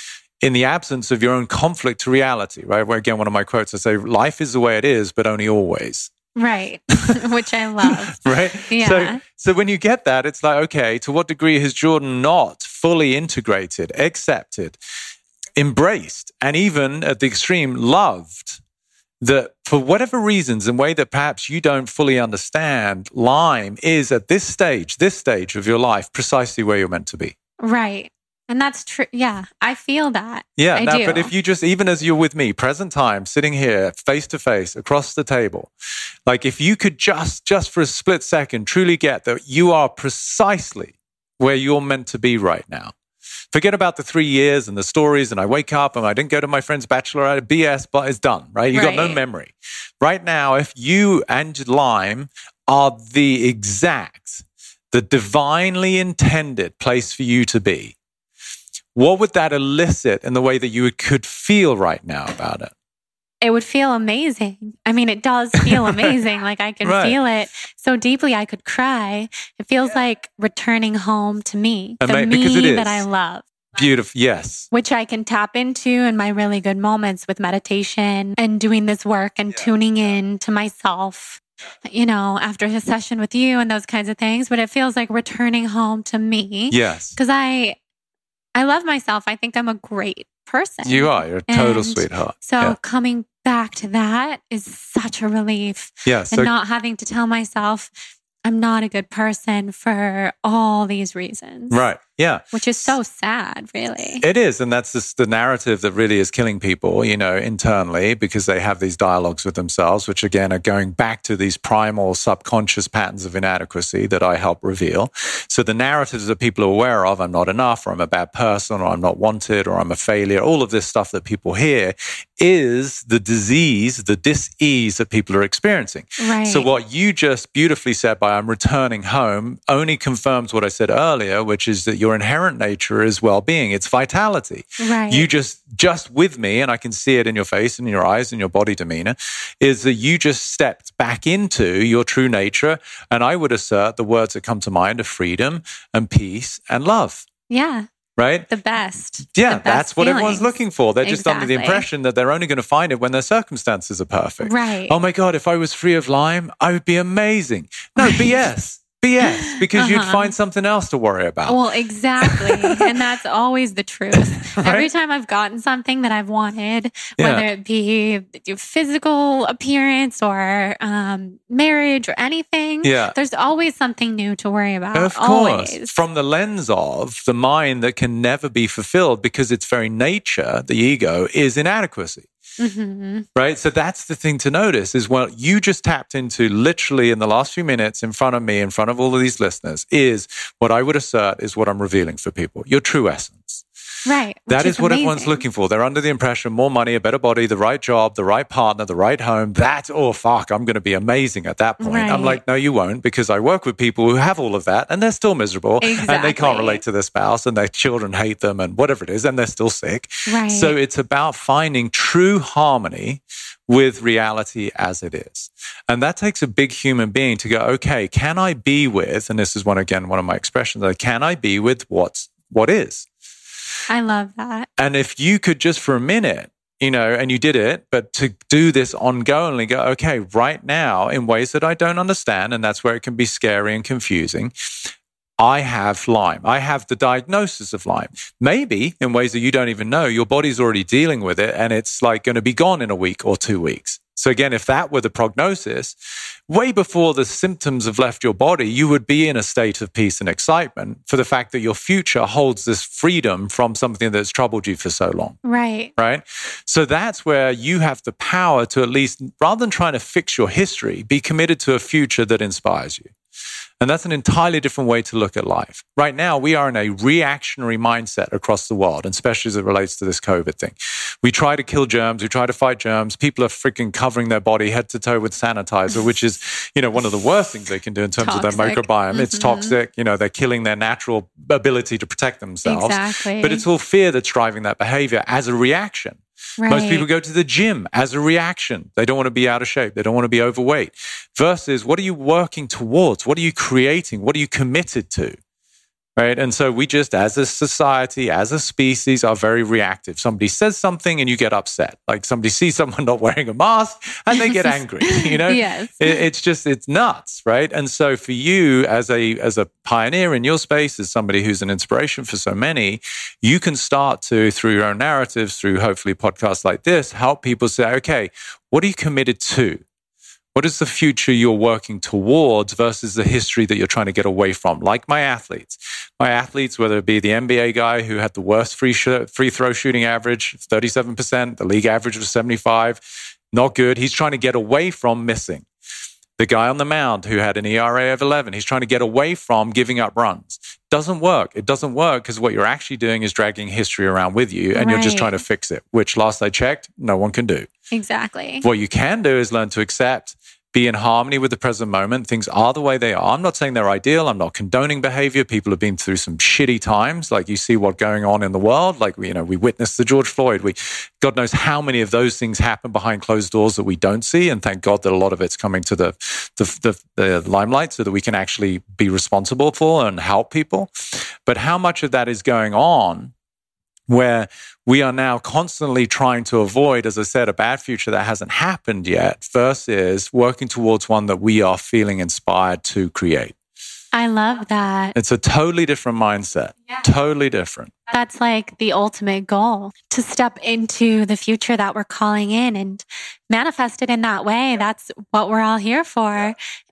in the absence of your own conflict to reality, right? Where again, one of my quotes, I say, life is the way it is, but only always. Right. Which I love. Right? Yeah. So, so when you get that, it's like, okay, to what degree has Jordan not fully integrated, accepted, embraced, and even at the extreme loved that for whatever reasons, in a way that perhaps you don't fully understand, Lyme is at this stage, this stage of your life, precisely where you're meant to be. Right. And that's true. Yeah, I feel that. Yeah, I now, do. but if you just, even as you're with me, present time, sitting here, face to face, across the table, like if you could just, just for a split second, truly get that you are precisely where you're meant to be right now. Forget about the three years and the stories, and I wake up and I didn't go to my friend's bachelorette, B S, but it's done, right? You got no Right. memory. Right now, if you and Lyme are the exact, the divinely intended place for you to be, what would that elicit in the way that you could feel right now about it? It would feel amazing. I mean, it does feel amazing. Like I can Right. feel it so deeply I could cry. It feels like returning home to me, And the ma- me because it that is. I love. Beautiful. Yes. Which I can tap into in my really good moments with meditation and doing this work and tuning in to myself, you know, after a session with you and those kinds of things. But it feels like returning home to me. Yes. Because I, I love myself. I think I'm a great person. You are. You're a total And sweetheart. So yeah. coming back to that is such a relief. Yeah, so And not having to tell myself, I'm not a good person for all these reasons. Right. Yeah. Which is so sad, really. It is. And that's just the narrative that really is killing people, you know, internally, because they have these dialogues with themselves, which again are going back to these primal subconscious patterns of inadequacy that I help reveal. So the narratives that people are aware of, I'm not enough, or I'm a bad person, or I'm not wanted, or I'm a failure, all of this stuff that people hear is the disease, the dis-ease that people are experiencing. Right. So what you just beautifully said by I'm returning home only confirms what I said earlier, which is that your inherent nature is well-being. It's vitality. Right. You just, just with me, and I can see it in your face and your eyes and your body demeanor, is that you just stepped back into your true nature. And I would assert the words that come to mind are freedom and peace and love. Yeah. Right? The best. Yeah, the best that's what feelings. everyone's looking for. They're just Exactly. under the impression that they're only going to find it when their circumstances are perfect. Right. Oh my God, if I was free of Lyme, I would be amazing. No, B S. B S, because Uh-huh. you'd find something else to worry about. Well, exactly. And that's always the truth. Right? Every time I've gotten something that I've wanted, Yeah. whether it be physical appearance or um, marriage or anything, Yeah. there's always something new to worry about. Of course, Always. from the lens of the mind that can never be fulfilled because its very nature, the ego, is inadequacy. Mm-hmm. Right? So that's the thing to notice is what you just tapped into literally in the last few minutes in front of me, in front of all of these listeners, is what I would assert is what I'm revealing for people, your true essence. Right. That which is what amazing. everyone's looking for. They're under the impression more money, a better body, the right job, the right partner, the right home. That's, oh, fuck, I'm going to be amazing at that point. Right. I'm like, no, you won't, because I work with people who have all of that and they're still miserable and they can't Exactly. relate to their spouse and their children hate them and whatever it is, and they're still sick. Right. So it's about finding true harmony with reality as it is. And that takes a big human being to go, okay, can I be with, and this is one, again, one of my expressions, like, can I be with what's, what is? I love that. And if you could just for a minute, you know, and you did it, but to do this ongoingly, go, okay, right now, in ways that I don't understand, and that's where it can be scary and confusing, I have Lyme. I have the diagnosis of Lyme. Maybe in ways that you don't even know, your body's already dealing with it and it's like going to be gone in a week or two weeks. So again, if that were the prognosis, way before the symptoms have left your body, you would be in a state of peace and excitement for the fact that your future holds this freedom from something that's troubled you for so long. Right. Right? So that's where you have the power to at least, rather than trying to fix your history, be committed to a future that inspires you. And that's an entirely different way to look at life. Right now, we are in a reactionary mindset across the world, and especially as it relates to this COVID thing. We try to kill germs. We try to fight germs. People are freaking covering their body head to toe with sanitizer, which is, you know, one of the worst things they can do in terms Toxic. of their microbiome. Mm-hmm. It's toxic. You know, they're killing their natural ability to protect themselves. Exactly. But it's all fear that's driving that behavior as a reaction. Right. Most people go to the gym as a reaction. They don't want to be out of shape. They don't want to be overweight. Versus, what are you working towards? What are you creating? What are you committed to? Right? And so we just, as a society, as a species, are very reactive. Somebody says something and you get upset. Like somebody sees someone not wearing a mask and they get angry, you know? Yes. It, it's just, it's nuts, right? And so for you as a, as a pioneer in your space, as somebody who's an inspiration for so many, you can start to, through your own narratives, through hopefully podcasts like this, help people say, okay, what are you committed to? What is the future you're working towards versus the history that you're trying to get away from? Like my athletes. My athletes, whether it be the N B A guy who had the worst free sh- free throw shooting average, thirty-seven percent, the league average was seventy-five, not good. He's trying to get away from missing. The guy on the mound who had an E R A of eleven, he's trying to get away from giving up runs. Doesn't work. It doesn't work because what you're actually doing is dragging history around with you and Right. you're just trying to fix it, which last I checked, no one can do. Exactly. What you can do is learn to accept, be in harmony with the present moment. Things are the way they are. I'm not saying they're ideal. I'm not condoning behavior. People have been through some shitty times. Like you see what's going on in the world. Like, you know, we witnessed the George Floyd. We, God knows how many of those things happen behind closed doors that we don't see. And thank God that a lot of it's coming to the, the, the, the limelight so that we can actually be responsible for and help people. But how much of that is going on where we are now constantly trying to avoid, as I said, a bad future that hasn't happened yet versus working towards one that we are feeling inspired to create. I love that. It's a totally different mindset. Yeah. Totally different. That's like the ultimate goal, to step into the future that we're calling in and manifest it in that way. That's what we're all here for.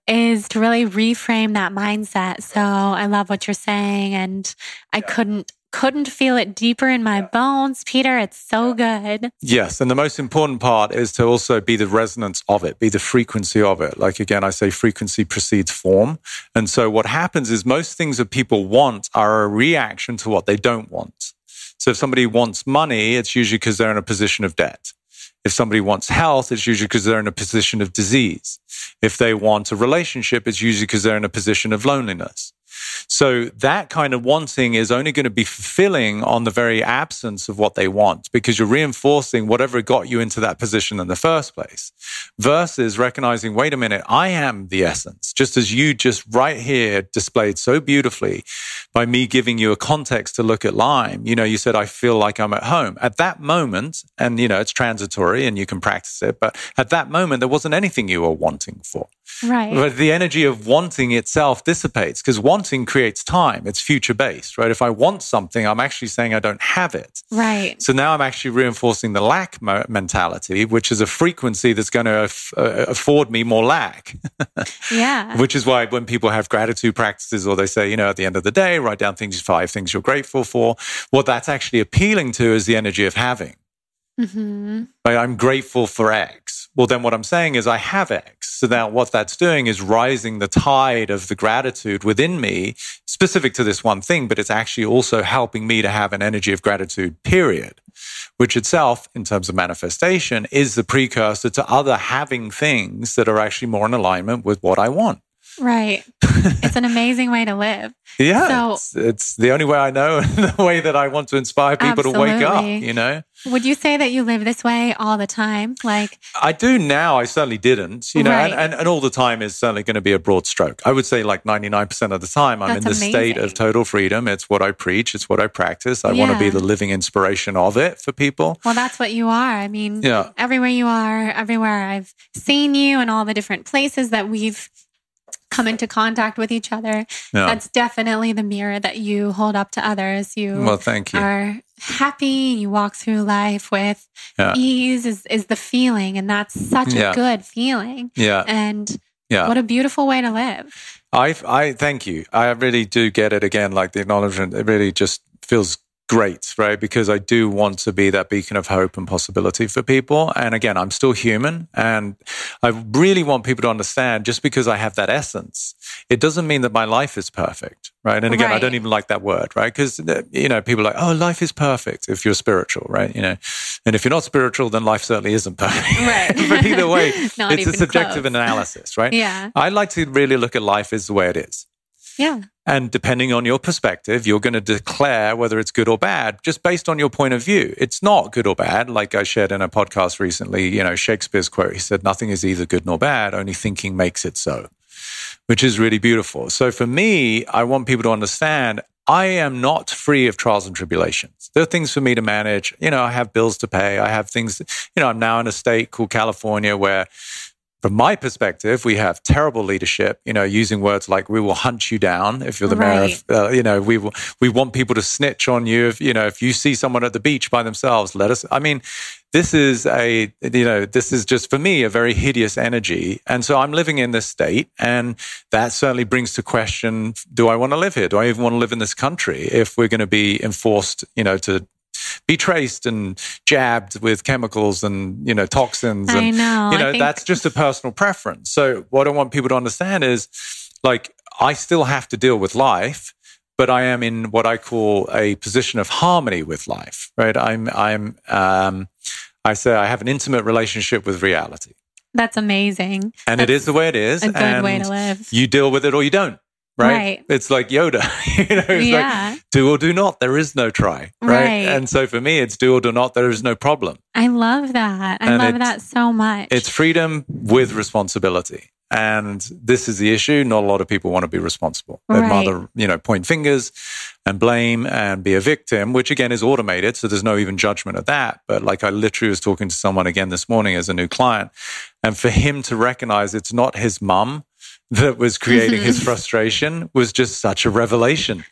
is to really reframe that mindset. So I love what you're saying, and I couldn't couldn't feel it deeper in my bones. Peter, it's so good. Yes. And the most important part is to also be the resonance of it, be the frequency of it. Like, again, I say frequency precedes form. And so what happens is most things that people want are a reaction to what they don't want. So if somebody wants money, it's usually because they're in a position of debt. If somebody wants health, it's usually because they're in a position of disease. If they want a relationship, it's usually because they're in a position of loneliness. So that kind of wanting is only going to be fulfilling on the very absence of what they want, because you're reinforcing whatever got you into that position in the first place, versus recognizing, wait a minute, I am the essence, just as you just right here displayed so beautifully by me giving you a context to look at Lyme. You know, you said, I feel like I'm at home. At that moment, and you know, it's transitory and you can practice it, but at that moment, there wasn't anything you were wanting for. Right. But the energy of wanting itself dissipates, because wanting creates time. It's future-based, right? If I want something, I'm actually saying I don't have it. Right. So now I'm actually reinforcing the lack mo- mentality, which is a frequency that's going to af- uh, afford me more lack. Yeah. Which is why when people have gratitude practices, or they say, you know, at the end of the day, write down things, five things you're grateful for, what that's actually appealing to is the energy of having. Mm-hmm. Right? I'm grateful for X. Well, then what I'm saying is I have X. So now what that's doing is rising the tide of the gratitude within me, specific to this one thing, but it's actually also helping me to have an energy of gratitude, period, which itself, in terms of manifestation, is the precursor to other having things that are actually more in alignment with what I want. Right. It's an amazing way to live. Yeah. So, it's, it's the only way I know, and the way that I want to inspire people absolutely. to wake up, you know? Would you say that you live this way all the time? Like, I do now. I certainly didn't, you know, right. and, and, and all the time is certainly going to be a broad stroke. I would say like ninety-nine percent of the time, I'm That's in the amazing. state of total freedom. It's what I preach. It's what I practice. I want to be Yeah. the living inspiration of it for people. well, that's what you are. I mean, Yeah. everywhere you are, everywhere I've seen you and all the different places that we've come into contact with each other, Yeah. that's definitely the mirror that you hold up to others. You Well, thank you. are happy. You walk through life with Yeah. ease is, is the feeling. And that's such Yeah. a good feeling. Yeah. And Yeah. what a beautiful way to live. I, I thank you. I really do get it again, like the acknowledgement. It really just feels great, right? Because I do want to be that beacon of hope and possibility for people. And again, I'm still human, and I really want people to understand, just because I have that essence, it doesn't mean that my life is perfect, right? And again, I Right. don't even like that word, right? Because, you know, people are like, oh, life is perfect if you're spiritual, right? You know, and if you're not spiritual, then life certainly isn't perfect. Right. But either way, Not it's a even subjective close. analysis, right? Yeah. I like to really look at life as the way it is. Yeah. And depending on your perspective, you're going to declare whether it's good or bad, just based on your point of view. It's not good or bad. Like I shared in a podcast recently, you know, Shakespeare's quote, he said, nothing is either good nor bad, only thinking makes it so, which is really beautiful. So for me, I want people to understand I am not free of trials and tribulations. There are things for me to manage. You know, I have bills to pay. I have things, you know, I'm now in a state called California where, from my perspective, we have terrible leadership, you know, using words like, we will hunt you down if you're the mayor Right. of, uh, you know, we will, we want people to snitch on you. If, you know, if you see someone at the beach by themselves, let us, I mean, this is a, you know, this is just for me, a very hideous energy. And so I'm living in this state, and that certainly brings to question, do I want to live here? Do I even want to live in this country if we're going to be enforced, you know, to be traced and jabbed with chemicals and, you know, toxins. And, I know. you know, I think- that's just a personal preference. So what I want people to understand is, like, I still have to deal with life, but I am in what I call a position of harmony with life, right? I'm, I'm, um, I say I have an intimate relationship with reality. That's amazing. And That's it is the way it is. a good and way to live. You deal with it or you don't. Right? Right. It's like Yoda, you know, it's Yeah. like do or do not. There is no try. Right? Right. And so for me, it's do or do not. There is no problem. I love that. I And love it's- that so much. It's freedom with responsibility. And this is the issue. Not a lot of people want to be responsible. They'd Right. rather, you know, point fingers and blame and be a victim, which again is automated. So there's no even judgment of that. But like I literally was talking to someone again this morning as a new client, and for him to recognize it's not his mum that was creating his frustration was just such a revelation.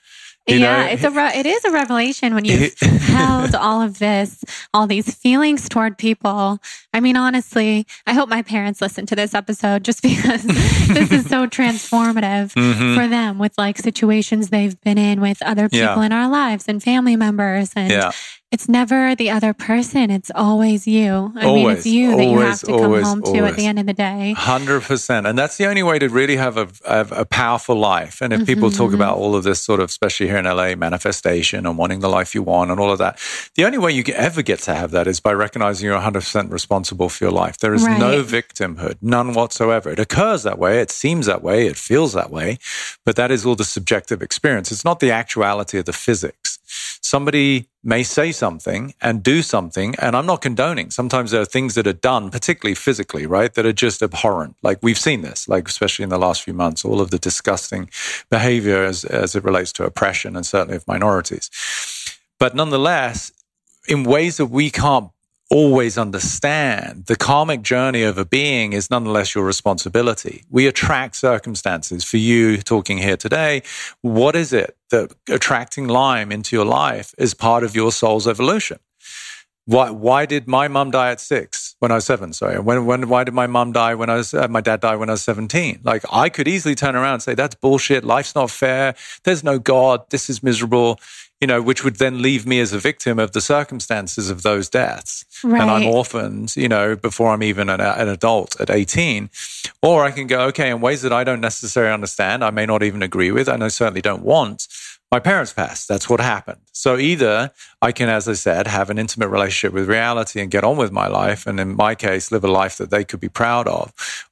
You yeah, know? it's a re- it is a revelation when you've held all of this, all these feelings toward people. I mean, honestly, I hope my parents listen to this episode just because this is so transformative mm-hmm. for them with like situations they've been in with other people yeah. in our lives and family members. And yeah. it's never the other person. It's always you. I always, mean, it's you that always, you have to come always, home to always. at the end of the day. one hundred percent. And that's the only way to really have a, a, a powerful life. And if mm-hmm. people talk about all of this sort of, especially here in L A, manifestation and wanting the life you want and all of that, the only way you ever get to have that is by recognizing you're one hundred percent responsible for your life. There is right. no victimhood, none whatsoever. It occurs that way. It seems that way. It feels that way. But that is all the subjective experience. It's not the actuality of the physics. Somebody may say something and do something, and I'm not condoning. Sometimes there are things that are done, particularly physically, right, that are just abhorrent. Like we've seen this, like especially in the last few months, all of the disgusting behavior as, as it relates to oppression and certainly of minorities. But nonetheless, in ways that we can't always understand, the karmic journey of a being is nonetheless your responsibility. We attract circumstances. For you talking here today, what is it that attracting Lyme into your life is part of your soul's evolution? Why, why did my mum die at six when I was seven? Sorry. When, when, why did my mum die when I was, uh, my dad died when I was seventeen? Like I could easily turn around and say, that's bullshit. Life's not fair. There's no God. This is miserable. You know, which would then leave me as a victim of the circumstances of those deaths. Right. And I'm orphaned, you know, before I'm even an, an adult at eighteen. Or I can go, okay, in ways that I don't necessarily understand, I may not even agree with, and I certainly don't want, my parents passed. That's what happened. So either I can, as I said, have an intimate relationship with reality and get on with my life, and in my case, live a life that they could be proud of.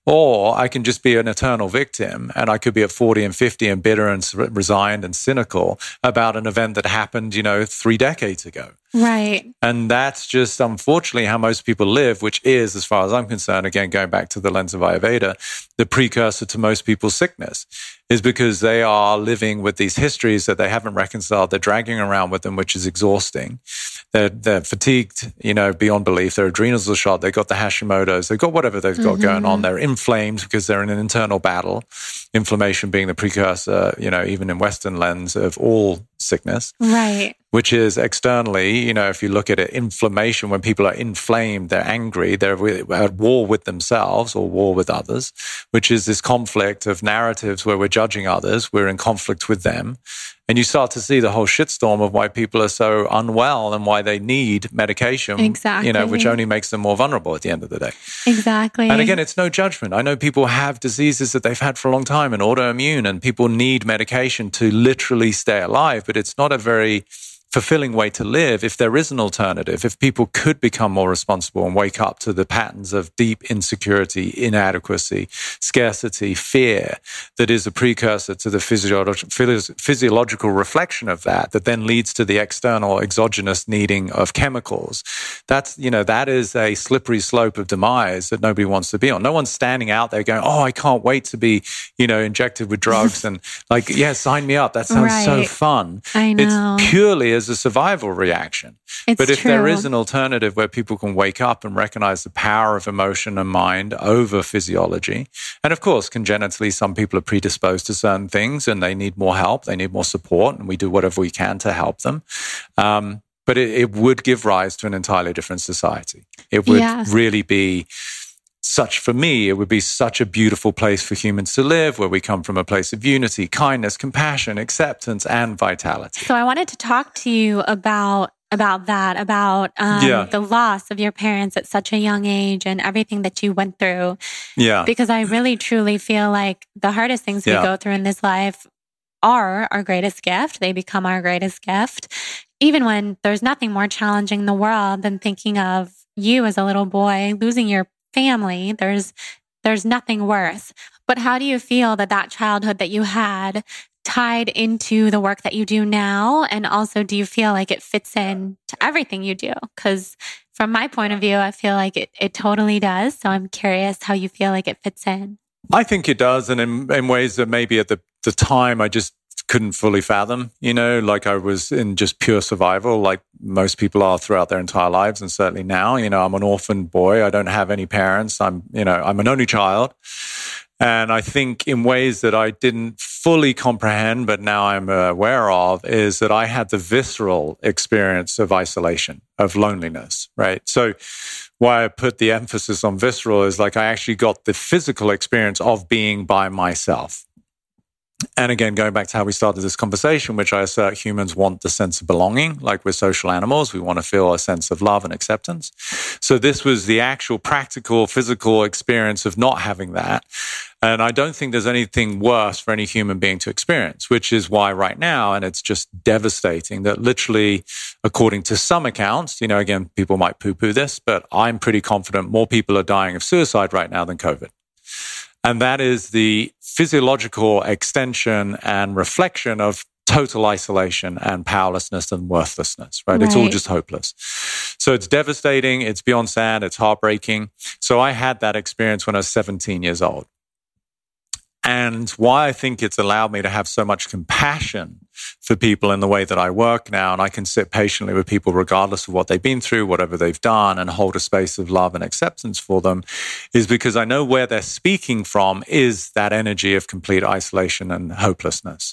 Or I can just be an eternal victim, and I could be at forty and fifty and bitter and resigned and cynical about an event that happened, you know, three decades ago. Right. And that's just unfortunately how most people live, which is, as far as I'm concerned, again, going back to the lens of Ayurveda, the precursor to most people's sickness is because they are living with these histories that they haven't reconciled. They're dragging around with them, which is exhausting. They're, they're fatigued, you know, beyond belief. Their adrenals are shot. They've got the Hashimoto's. They've got whatever they've got mm-hmm. going on. They're inflamed because they're in an internal battle. Inflammation being the precursor, you know, even in Western lens of all sickness. Right. Which is externally, you know, if you look at it, inflammation, when people are inflamed, they're angry, they're at war with themselves or war with others, which is this conflict of narratives where we're judging others, we're in conflict with them. And you start to see the whole shitstorm of why people are so unwell and why they need medication, exactly. you know, which only makes them more vulnerable at the end of the day. Exactly. And again, it's no judgment. I know people have diseases that they've had for a long time and autoimmune, and people need medication to literally stay alive, but it's not a very fulfilling way to live if there is an alternative, if people could become more responsible and wake up to the patterns of deep insecurity, inadequacy, scarcity, fear that is a precursor to the physiolog- physiological reflection of that, that then leads to the external exogenous needing of chemicals. That's, you know, that is a slippery slope of demise that nobody wants to be on. No one's standing out there going, oh, I can't wait to be, you know, injected with drugs and like, yeah, sign me up. That sounds right. so fun. I know. It's purely as a survival reaction. It's but if true. there is an alternative where people can wake up and recognize the power of emotion and mind over physiology, and of course, congenitally, some people are predisposed to certain things and they need more help, they need more support, and we do whatever we can to help them. Um, but it, it would give rise to an entirely different society. It would yeah. really be such, for me, it would be such a beautiful place for humans to live, where we come from a place of unity, kindness, compassion, acceptance, and vitality. So I wanted to talk to you about about that, about um, yeah. the loss of your parents at such a young age and everything that you went through. Yeah. Because I really, truly feel like the hardest things yeah. we go through in this life are our greatest gift. They become our greatest gift. Even when there's nothing more challenging in the world than thinking of you as a little boy losing your family, there's there's nothing worse. But how do you feel that that childhood that you had tied into the work that you do now? And also, do you feel like it fits in to everything you do? Because from my point of view, I feel like it, it totally does. So I'm curious how you feel like it fits in. I think it does. And in, in ways that maybe at the, the time I just couldn't fully fathom, you know, like I was in just pure survival, like most people are throughout their entire lives. And certainly now, you know, I'm an orphan boy. I don't have any parents. I'm, you know, I'm an only child. And I think in ways that I didn't fully comprehend, but now I'm aware of, is that I had the visceral experience of isolation, of loneliness, right? So why I put the emphasis on visceral is like I actually got the physical experience of being by myself. And again, going back to how we started this conversation, which I assert humans want the sense of belonging, like we're social animals. We want to feel a sense of love and acceptance. So this was the actual practical, physical experience of not having that. And I don't think there's anything worse for any human being to experience, which is why right now, and it's just devastating that literally, according to some accounts, you know, again, people might poo-poo this, but I'm pretty confident more people are dying of suicide right now than COVID. And that is the physiological extension and reflection of total isolation and powerlessness and worthlessness, right? right? It's all just hopeless. So it's devastating. It's beyond sad. It's heartbreaking. So I had that experience when I was seventeen years old. And why I think it's allowed me to have so much compassion for people in the way that I work now, and I can sit patiently with people regardless of what they've been through, whatever they've done, and hold a space of love and acceptance for them, is because I know where they're speaking from is that energy of complete isolation and hopelessness.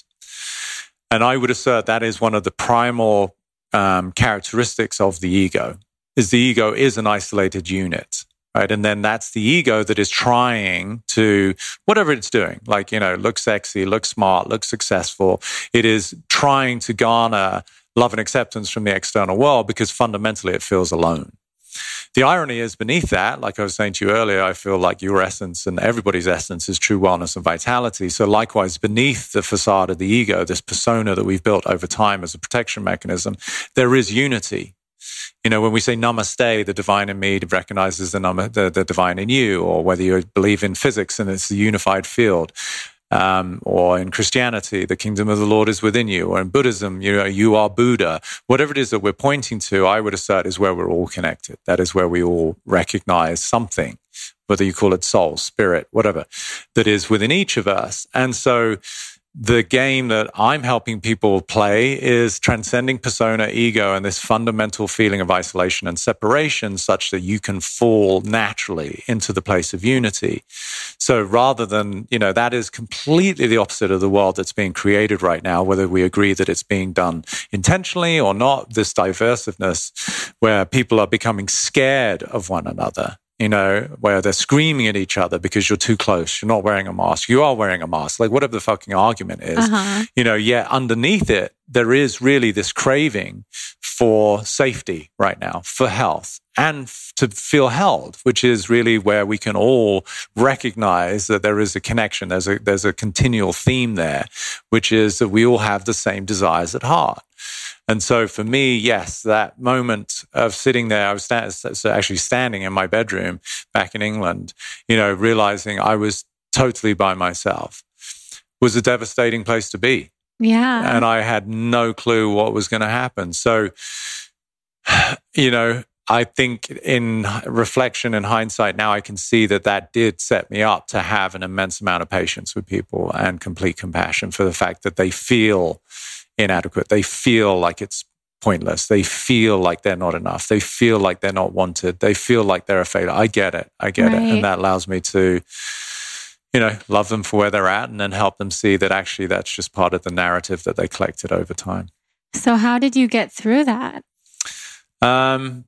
And I would assert that is one of the primal um, characteristics of the ego, is the ego is an isolated unit. Right. And then that's the ego that is trying to, whatever it's doing, like, you know, look sexy, look smart, look successful. It is trying to garner love and acceptance from the external world because fundamentally it feels alone. The irony is beneath that, like I was saying to you earlier, I feel like your essence and everybody's essence is true wellness and vitality. So likewise, beneath the facade of the ego, this persona that we've built over time as a protection mechanism, there is unity. You know, when we say namaste, the divine in me recognizes the, nam- the, the divine in you, or whether you believe in physics and it's the unified field, um, or in Christianity, the kingdom of the Lord is within you, or in Buddhism, you know, you are Buddha. Whatever it is that we're pointing to, I would assert is where we're all connected. That is where we all recognize something, whether you call it soul, spirit, whatever, that is within each of us. And so the game that I'm helping people play is transcending persona, ego, and this fundamental feeling of isolation and separation such that you can fall naturally into the place of unity. So rather than, you know, that is completely the opposite of the world that's being created right now, whether we agree that it's being done intentionally or not, this diversiveness where people are becoming scared of one another. You know, where they're screaming at each other because you're too close, you're not wearing a mask, you are wearing a mask, like whatever the fucking argument is, uh-huh. you know, yet underneath it, there is really this craving for safety right now, for health, and f- to feel held, which is really where we can all recognize that there is a connection, there's a, there's a continual theme there, which is that we all have the same desires at heart. And so for me, yes, that moment of sitting there, I was sta- so actually standing in my bedroom back in England, you know, realizing I was totally by myself, was a devastating place to be. Yeah. And I had no clue what was going to happen. So, you know, I think in reflection and hindsight now, I can see that that did set me up to have an immense amount of patience with people and complete compassion for the fact that they feel inadequate. They feel like it's pointless. They feel like they're not enough. They feel like they're not wanted. They feel like they're a failure. I get it. I get right. it. And that allows me to, you know, love them for where they're at and then help them see that actually that's just part of the narrative that they collected over time. So how did you get through that? Um,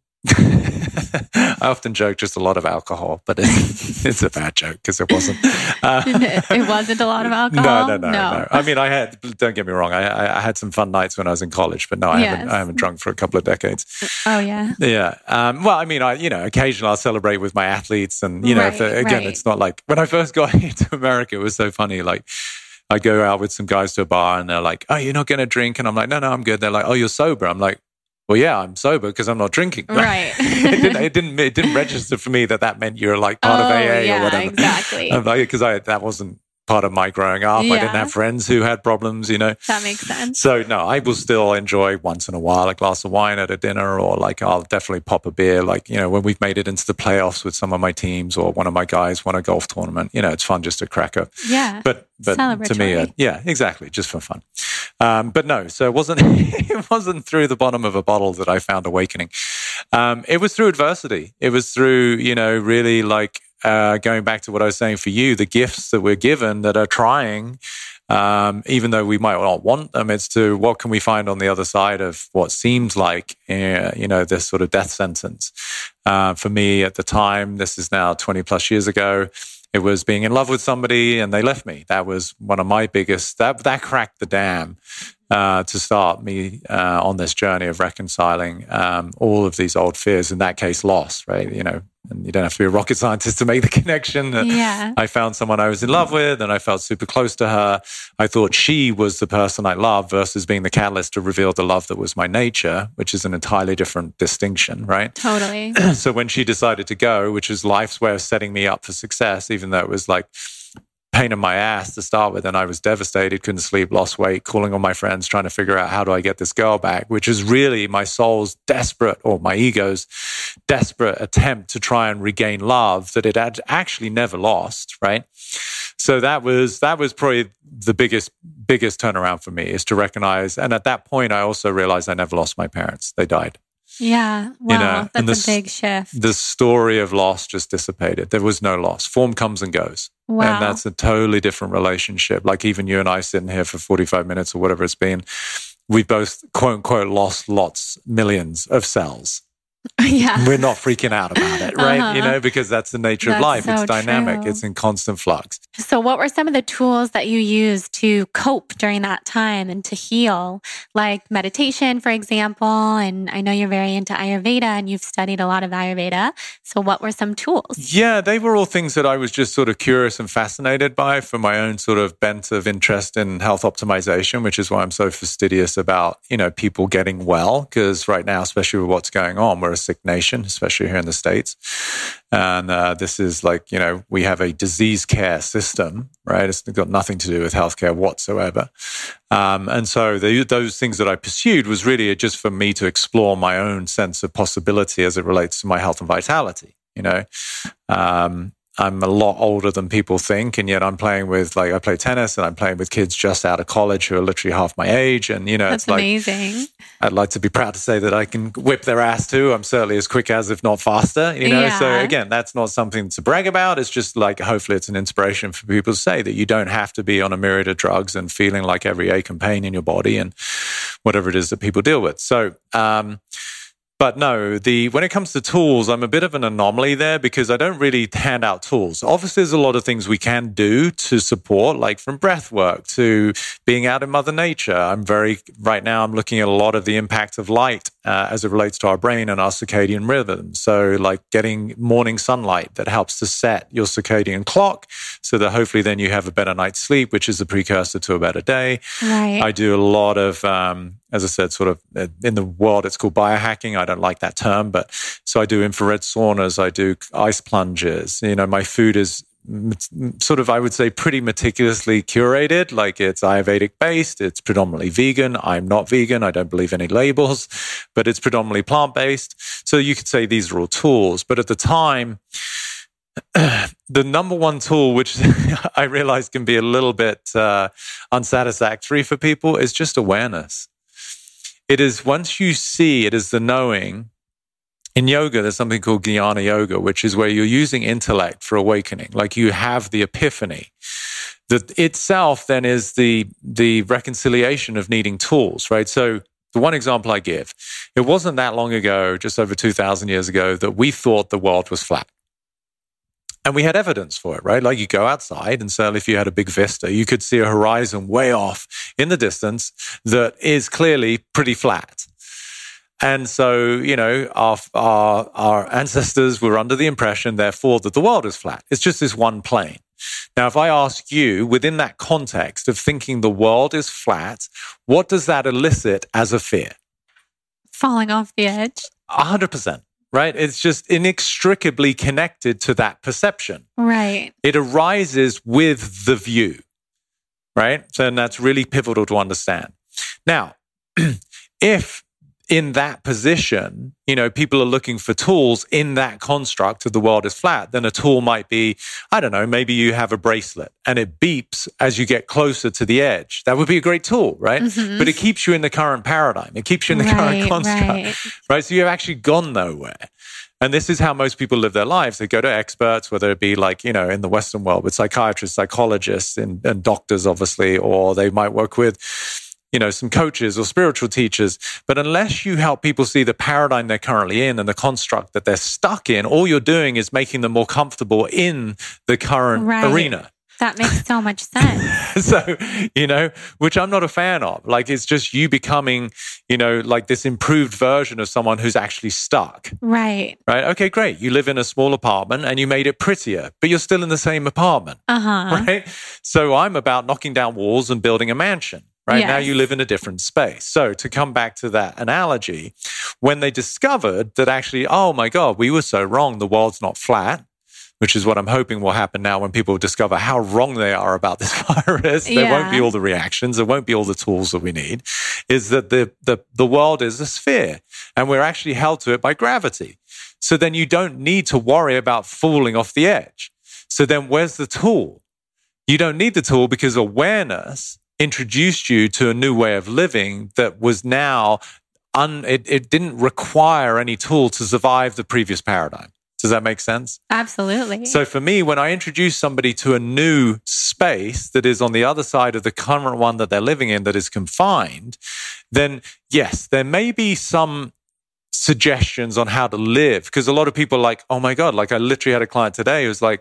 I often joke just a lot of alcohol, but it's, it's a bad joke because it wasn't. Uh, it wasn't a lot of alcohol? No, no, no, no. no. I mean, I had, don't get me wrong, I, I had some fun nights when I was in college, but no, I, yes. haven't, I haven't drunk for a couple of decades. Oh, yeah? Yeah. Um, well, I mean, I, you know, occasionally I'll celebrate with my athletes and, you know, right, if again, right. it's not like, when I first got into America, it was so funny, like, I go out with some guys to a bar and they're like, oh, you're not going to drink? And I'm like, no, no, I'm good. They're like, oh, you're sober. I'm like, well, yeah, I'm sober because I'm not drinking. Right. it, didn't, it didn't. It didn't register for me that that meant you're like part oh, of A A yeah, or whatever. Exactly. Because I that wasn't part of my growing up. Yeah. I didn't have friends who had problems, you know. That makes sense. So no, I will still enjoy once in a while a glass of wine at a dinner, or like I'll definitely pop a beer. Like, you know, when we've made it into the playoffs with some of my teams, or one of my guys won a golf tournament, you know, it's fun just to crack a yeah. But but to me, uh, yeah, exactly, just for fun. Um, but no, so it wasn't it wasn't through the bottom of a bottle that I found awakening. Um, it was through adversity. It was through, you know, really like uh, going back to what I was saying for you, the gifts that we're given that are trying Um, even though we might not want them, it's to what can we find on the other side of what seems like, uh, you know, this sort of death sentence. Uh, for me at the time, this is now twenty plus years ago, it was being in love with somebody and they left me. That was one of my biggest, that, that cracked the dam uh, to start me uh, on this journey of reconciling um, all of these old fears, in that case, loss, right? You know, and you don't have to be a rocket scientist to make the connection. Yeah. I found someone I was in love with and I felt super close to her. I thought she was the person I loved versus being the catalyst to reveal the love that was my nature, which is an entirely different distinction, right? Totally. So when she decided to go, which is life's way of setting me up for success, even though it was like pain in my ass to start with, and I was devastated, couldn't sleep, lost weight, calling on my friends, trying to figure out how do I get this girl back, which is really my soul's desperate, or my ego's desperate attempt to try and regain love that it had actually never lost, right? So that was that was probably the biggest biggest turnaround for me, is to recognize, and at that point I also realized I never lost my parents. They died. Yeah. Wow. You know, that's the, a big shift. The story of loss just dissipated. There was no loss. Form comes and goes. Wow. And that's a totally different relationship. Like even you and I sitting here for forty-five minutes or whatever it's been, we both, quote unquote, lost lots, millions of cells. Yeah. We're not freaking out about it, right? Uh-huh. You know, because that's the nature That's of life. so It's dynamic. true. It's in constant flux. So what were some of the tools that you used to cope during that time and to heal? Like meditation, for example, and I know you're very into Ayurveda and you've studied a lot of Ayurveda. So what were some tools? Yeah, they were all things that I was just sort of curious and fascinated by for my own sort of bent of interest in health optimization, which is why I'm so fastidious about, you know, people getting well. Because right now, especially with what's going on, we're a sick nation, especially here in the States. And uh, this is like, you know, we have a disease care system, right? It's got nothing to do with healthcare whatsoever. Um, and so the, those things that I pursued was really just for me to explore my own sense of possibility as it relates to my health and vitality, you know. Um, I'm a lot older than people think, and yet I'm playing with, like, I play tennis and I'm playing with kids just out of college who are literally half my age. And, you know, That's it's like, amazing. I'd like to be proud to say that I can whip their ass too. I'm certainly as quick as, if not faster, you know? Yeah. So again, that's not something to brag about. It's just like, hopefully it's an inspiration for people to say that you don't have to be on a myriad of drugs and feeling like every ache and pain in your body and whatever it is that people deal with. So, um, But no, the when it comes to tools, I'm a bit of an anomaly there because I don't really hand out tools. Obviously, there's a lot of things we can do to support, like from breath work to being out in Mother Nature. I'm very, right now, I'm looking at a lot of the impact of light uh, as it relates to our brain and our circadian rhythm. So like getting morning sunlight that helps to set your circadian clock so that hopefully then you have a better night's sleep, which is the precursor to a better day. Right. I do a lot of, um, as I said, sort of in the world, it's called biohacking. I don't like that term, but so I do infrared saunas, I do ice plunges. You know, my food is sort of, I would say, pretty meticulously curated. Like it's Ayurvedic based, it's predominantly vegan. I'm not vegan. I don't believe any labels, but it's predominantly plant based. So you could say these are all tools. But at the time, the number one tool, which I realize can be a little bit uh, unsatisfactory for people, is just awareness. It is once you see, it is the knowing. In yoga, there's something called Jnana Yoga, which is where you're using intellect for awakening. Like you have the epiphany. That itself then is the, the reconciliation of needing tools, right? So the one example I give, it wasn't that long ago, just over two thousand years ago, that we thought the world was flat. And we had evidence for it, right? Like you go outside and certainly if you had a big vista, you could see a horizon way off in the distance that is clearly pretty flat. And so, you know, our, our, our ancestors were under the impression, therefore, that the world is flat. It's just this one plane. Now, if I ask you, within that context of thinking the world is flat, what does that elicit as a fear? Falling off the edge. A hundred percent. Right? It's just inextricably connected to that perception. Right. It arises with the view, right? So and that's really pivotal to understand. Now, if in that position, you know, people are looking for tools in that construct of the world is flat, then a tool might be, I don't know, maybe you have a bracelet and it beeps as you get closer to the edge. That would be a great tool, right? Mm-hmm. But it keeps you in the current paradigm. It keeps you in the right, current construct, right. right? So you've actually gone nowhere. And this is how most people live their lives. They go to experts, whether it be like, you know, in the Western world with psychiatrists, psychologists, and, and doctors, obviously, or they might work with, you know, some coaches or spiritual teachers. But unless you help people see the paradigm they're currently in and the construct that they're stuck in, all you're doing is making them more comfortable in the current right. arena. That makes so much sense. So, you know, which I'm not a fan of. Like, it's just you becoming, you know, like this improved version of someone who's actually stuck. Right. Right. Okay, great. You live in a small apartment and you made it prettier, but you're still in the same apartment. Uh-huh. Right. So I'm about knocking down walls and building a mansion. Right. Yes. Now you live in a different space. So to come back to that analogy, when they discovered that actually, oh my God, we were so wrong. The world's not flat. Which is what I'm hoping will happen now when people discover how wrong they are about this virus. There yeah. won't be all the reactions. There won't be all the tools that we need. Is that the, the, the world is a sphere and we're actually held to it by gravity. So then you don't need to worry about falling off the edge. So then where's the tool? You don't need the tool because awareness introduced you to a new way of living that was now, un, it, it didn't require any tool to survive the previous paradigm. Does that make sense? Absolutely. So for me, when I introduce somebody to a new space that is on the other side of the current one that they're living in that is confined, then yes, there may be some suggestions on how to live. Because a lot of people are like, oh my God, like I literally had a client today who was like,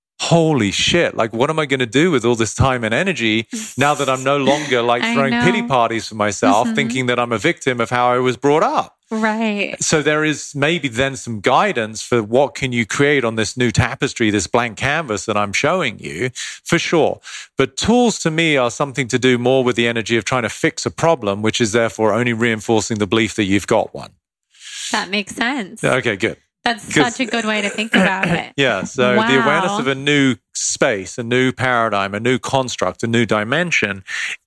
holy shit, like what am I going to do with all this time and energy now that I'm no longer like throwing pity parties for myself, mm-hmm. thinking that I'm a victim of how I was brought up. Right. So there is maybe then some guidance for what can you create on this new tapestry, this blank canvas that I'm showing you, for sure. But tools to me are something to do more with the energy of trying to fix a problem, which is therefore only reinforcing the belief that you've got one. That makes sense. Okay, good. That's such a good way to think about it. Yeah, so wow. the awareness of a new space, a new paradigm, a new construct, a new dimension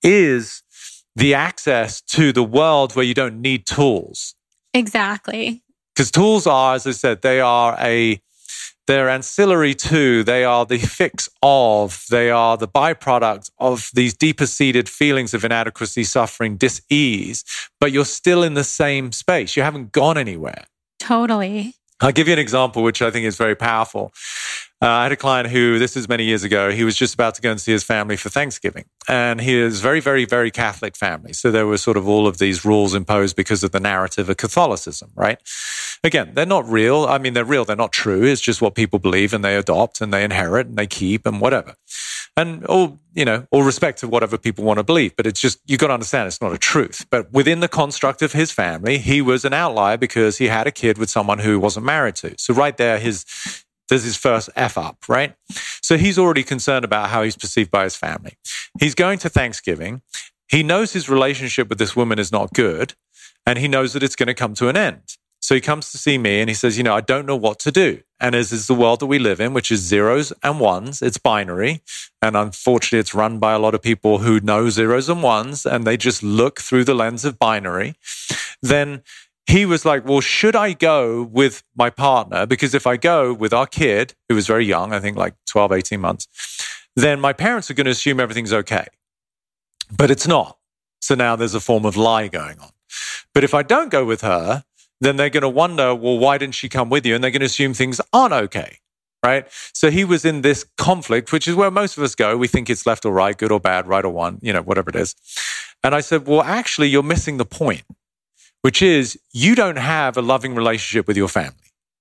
is the access to the world where you don't need tools. Exactly. Because tools are, as I said, they are a, they're ancillary to, they are the fix of, they are the byproduct of these deeper seated feelings of inadequacy, suffering, dis-ease, but you're still in the same space. You haven't gone anywhere. Totally. I'll give you an example, which I think is very powerful. Uh, I had a client who, this is many years ago, he was just about to go and see his family for Thanksgiving. And he is very, very, very Catholic family. So there were sort of all of these rules imposed because of the narrative of Catholicism, right? Again, they're not real. I mean, they're real. They're not true. It's just what people believe and they adopt and they inherit and they keep and whatever. And all, you know, all respect to whatever people want to believe. But it's just, you got to understand it's not a truth. But within the construct of his family, he was an outlier because he had a kid with someone who he wasn't married to. So right there, his... there's his first F up, right? So he's already concerned about how he's perceived by his family. He's going to Thanksgiving. He knows his relationship with this woman is not good, and he knows that it's going to come to an end. So he comes to see me and he says, you know, I don't know what to do. And as is the world that we live in, which is zeros and ones, it's binary. And unfortunately, it's run by a lot of people who know zeros and ones, and they just look through the lens of binary. Then he was like, well, should I go with my partner? Because if I go with our kid, who was very young, I think like twelve, eighteen months, then my parents are going to assume everything's okay. But it's not. So now there's a form of lie going on. But if I don't go with her, then they're going to wonder, well, why didn't she come with you? And they're going to assume things aren't okay, right? So he was in this conflict, which is where most of us go. We think it's left or right, good or bad, right or one, you know, whatever it is. And I said, well, actually, you're missing the point, which is you don't have a loving relationship with your family.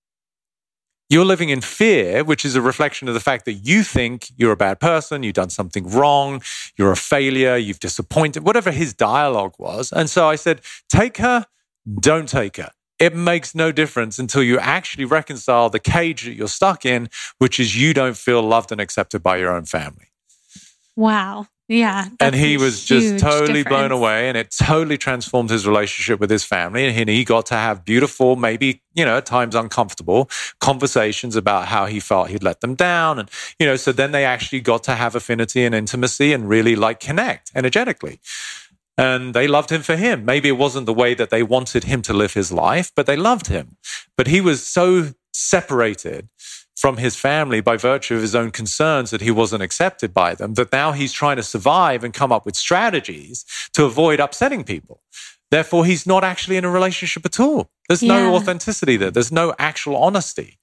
You're living in fear, which is a reflection of the fact that you think you're a bad person, you've done something wrong, you're a failure, you've disappointed, whatever his dialogue was. And so I said, take her, don't take her. It makes no difference until you actually reconcile the cage that you're stuck in, which is you don't feel loved and accepted by your own family. Wow. Yeah. And he was just totally difference. blown away, and it totally transformed his relationship with his family. And he got to have beautiful, maybe, you know, at times uncomfortable conversations about how he felt he'd let them down. And, you know, so then they actually got to have affinity and intimacy and really like connect energetically. And they loved him for him. Maybe it wasn't the way that they wanted him to live his life, but they loved him. But he was so separated from his family by virtue of his own concerns that he wasn't accepted by them, that now he's trying to survive and come up with strategies to avoid upsetting people. Therefore, he's not actually in a relationship at all. There's Yeah. no authenticity there. There's no actual honesty.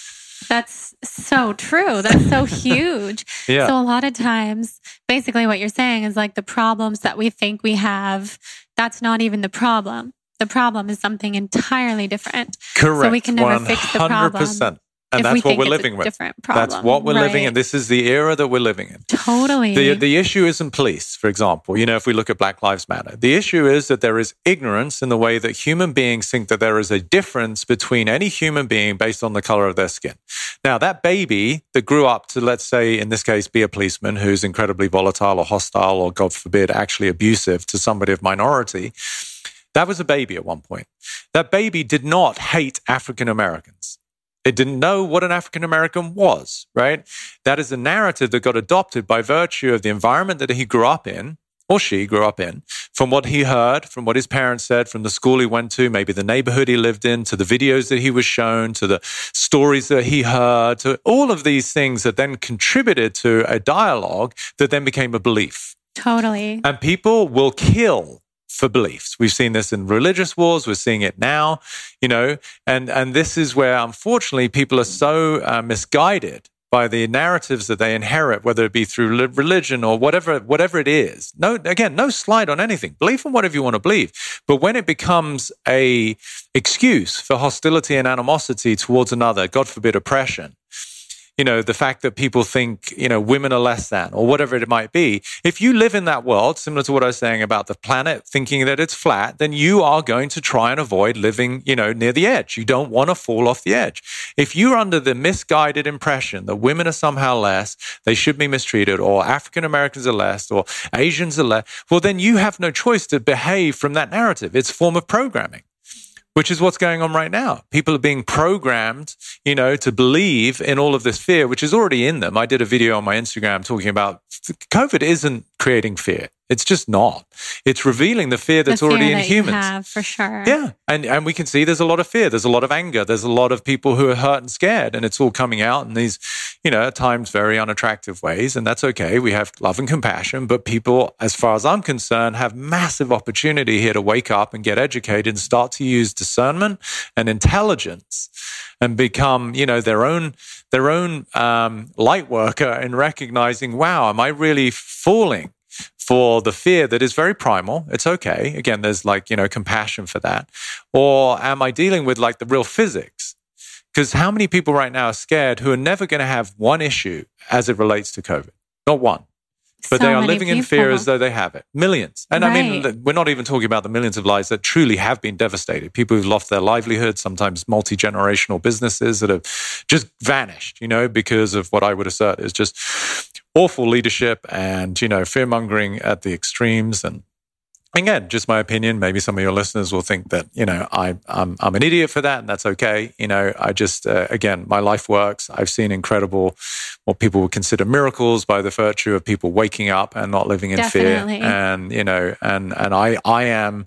That's so true. That's so huge. Yeah. So a lot of times, basically what you're saying is like the problems that we think we have, that's not even the problem. The problem is something entirely different. Correct. So we can never fix the problem. one hundred percent. And if that's we what think we're it's living a with. different problem, That's what we're living in. right? This is the era that we're living in. Totally. The, the issue isn't police, for example. You know, if we look at Black Lives Matter, the issue is that there is ignorance in the way that human beings think that there is a difference between any human being based on the color of their skin. Now, that baby that grew up to, let's say, in this case, be a policeman who's incredibly volatile or hostile or, God forbid, actually abusive to somebody of minority, that was a baby at one point. That baby did not hate African Americans. It didn't know what an African American was, right? That is a narrative that got adopted by virtue of the environment that he grew up in, or she grew up in, from what he heard, from what his parents said, from the school he went to, maybe the neighborhood he lived in, to the videos that he was shown, to the stories that he heard, to all of these things that then contributed to a dialogue that then became a belief. Totally. And people will kill for beliefs. We've seen this in religious wars. We're seeing it now, you know, and, and this is where, unfortunately, people are so uh, misguided by the narratives that they inherit, whether it be through li- religion or whatever, whatever it is. No, again, no slide on anything. Believe in whatever you want to believe. But when it becomes a excuse for hostility and animosity towards another, God forbid, oppression, you know, the fact that people think, you know, women are less than or whatever it might be. If you live in that world, similar to what I was saying about the planet, thinking that it's flat, then you are going to try and avoid living, you know, near the edge. You don't want to fall off the edge. If you're under the misguided impression that women are somehow less, they should be mistreated, or African Americans are less, or Asians are less, well, then you have no choice to behave from that narrative. It's a form of programming, which is what's going on right now. People are being programmed, you know, to believe in all of this fear, which is already in them. I did a video on my Instagram talking about COVID isn't creating fear. It's just not. It's revealing the fear that's the fear already in that humans. You have, for sure. Yeah. And and we can see there's a lot of fear. There's a lot of anger. There's a lot of people who are hurt and scared. And it's all coming out in these, you know, at times very unattractive ways. And that's okay. We have love and compassion. But people, as far as I'm concerned, have massive opportunity here to wake up and get educated and start to use discernment and intelligence and become, you know, their own their own um, light worker in recognizing, wow, am I really falling for the fear that is very primal? It's okay. Again, there's like, you know, compassion for that. Or am I dealing with like the real physics? Because how many people right now are scared who are never going to have one issue as it relates to COVID? Not one. But So they are many living in people. fear as though they have it. Millions. And I mean, Right. we're not even talking about the millions of lives that truly have been devastated. People who've lost their livelihood, sometimes multi-generational businesses that have just vanished, you know, because of what I would assert is just awful leadership and, you know, fear-mongering at the extremes. And again, just my opinion. Maybe some of your listeners will think that, you know, I, I'm, I'm an idiot for that, and that's okay. You know, I just, uh, again, my life works. I've seen incredible, what people would consider miracles by the virtue of people waking up and not living in Definitely. fear. And, you know, and, and I, I am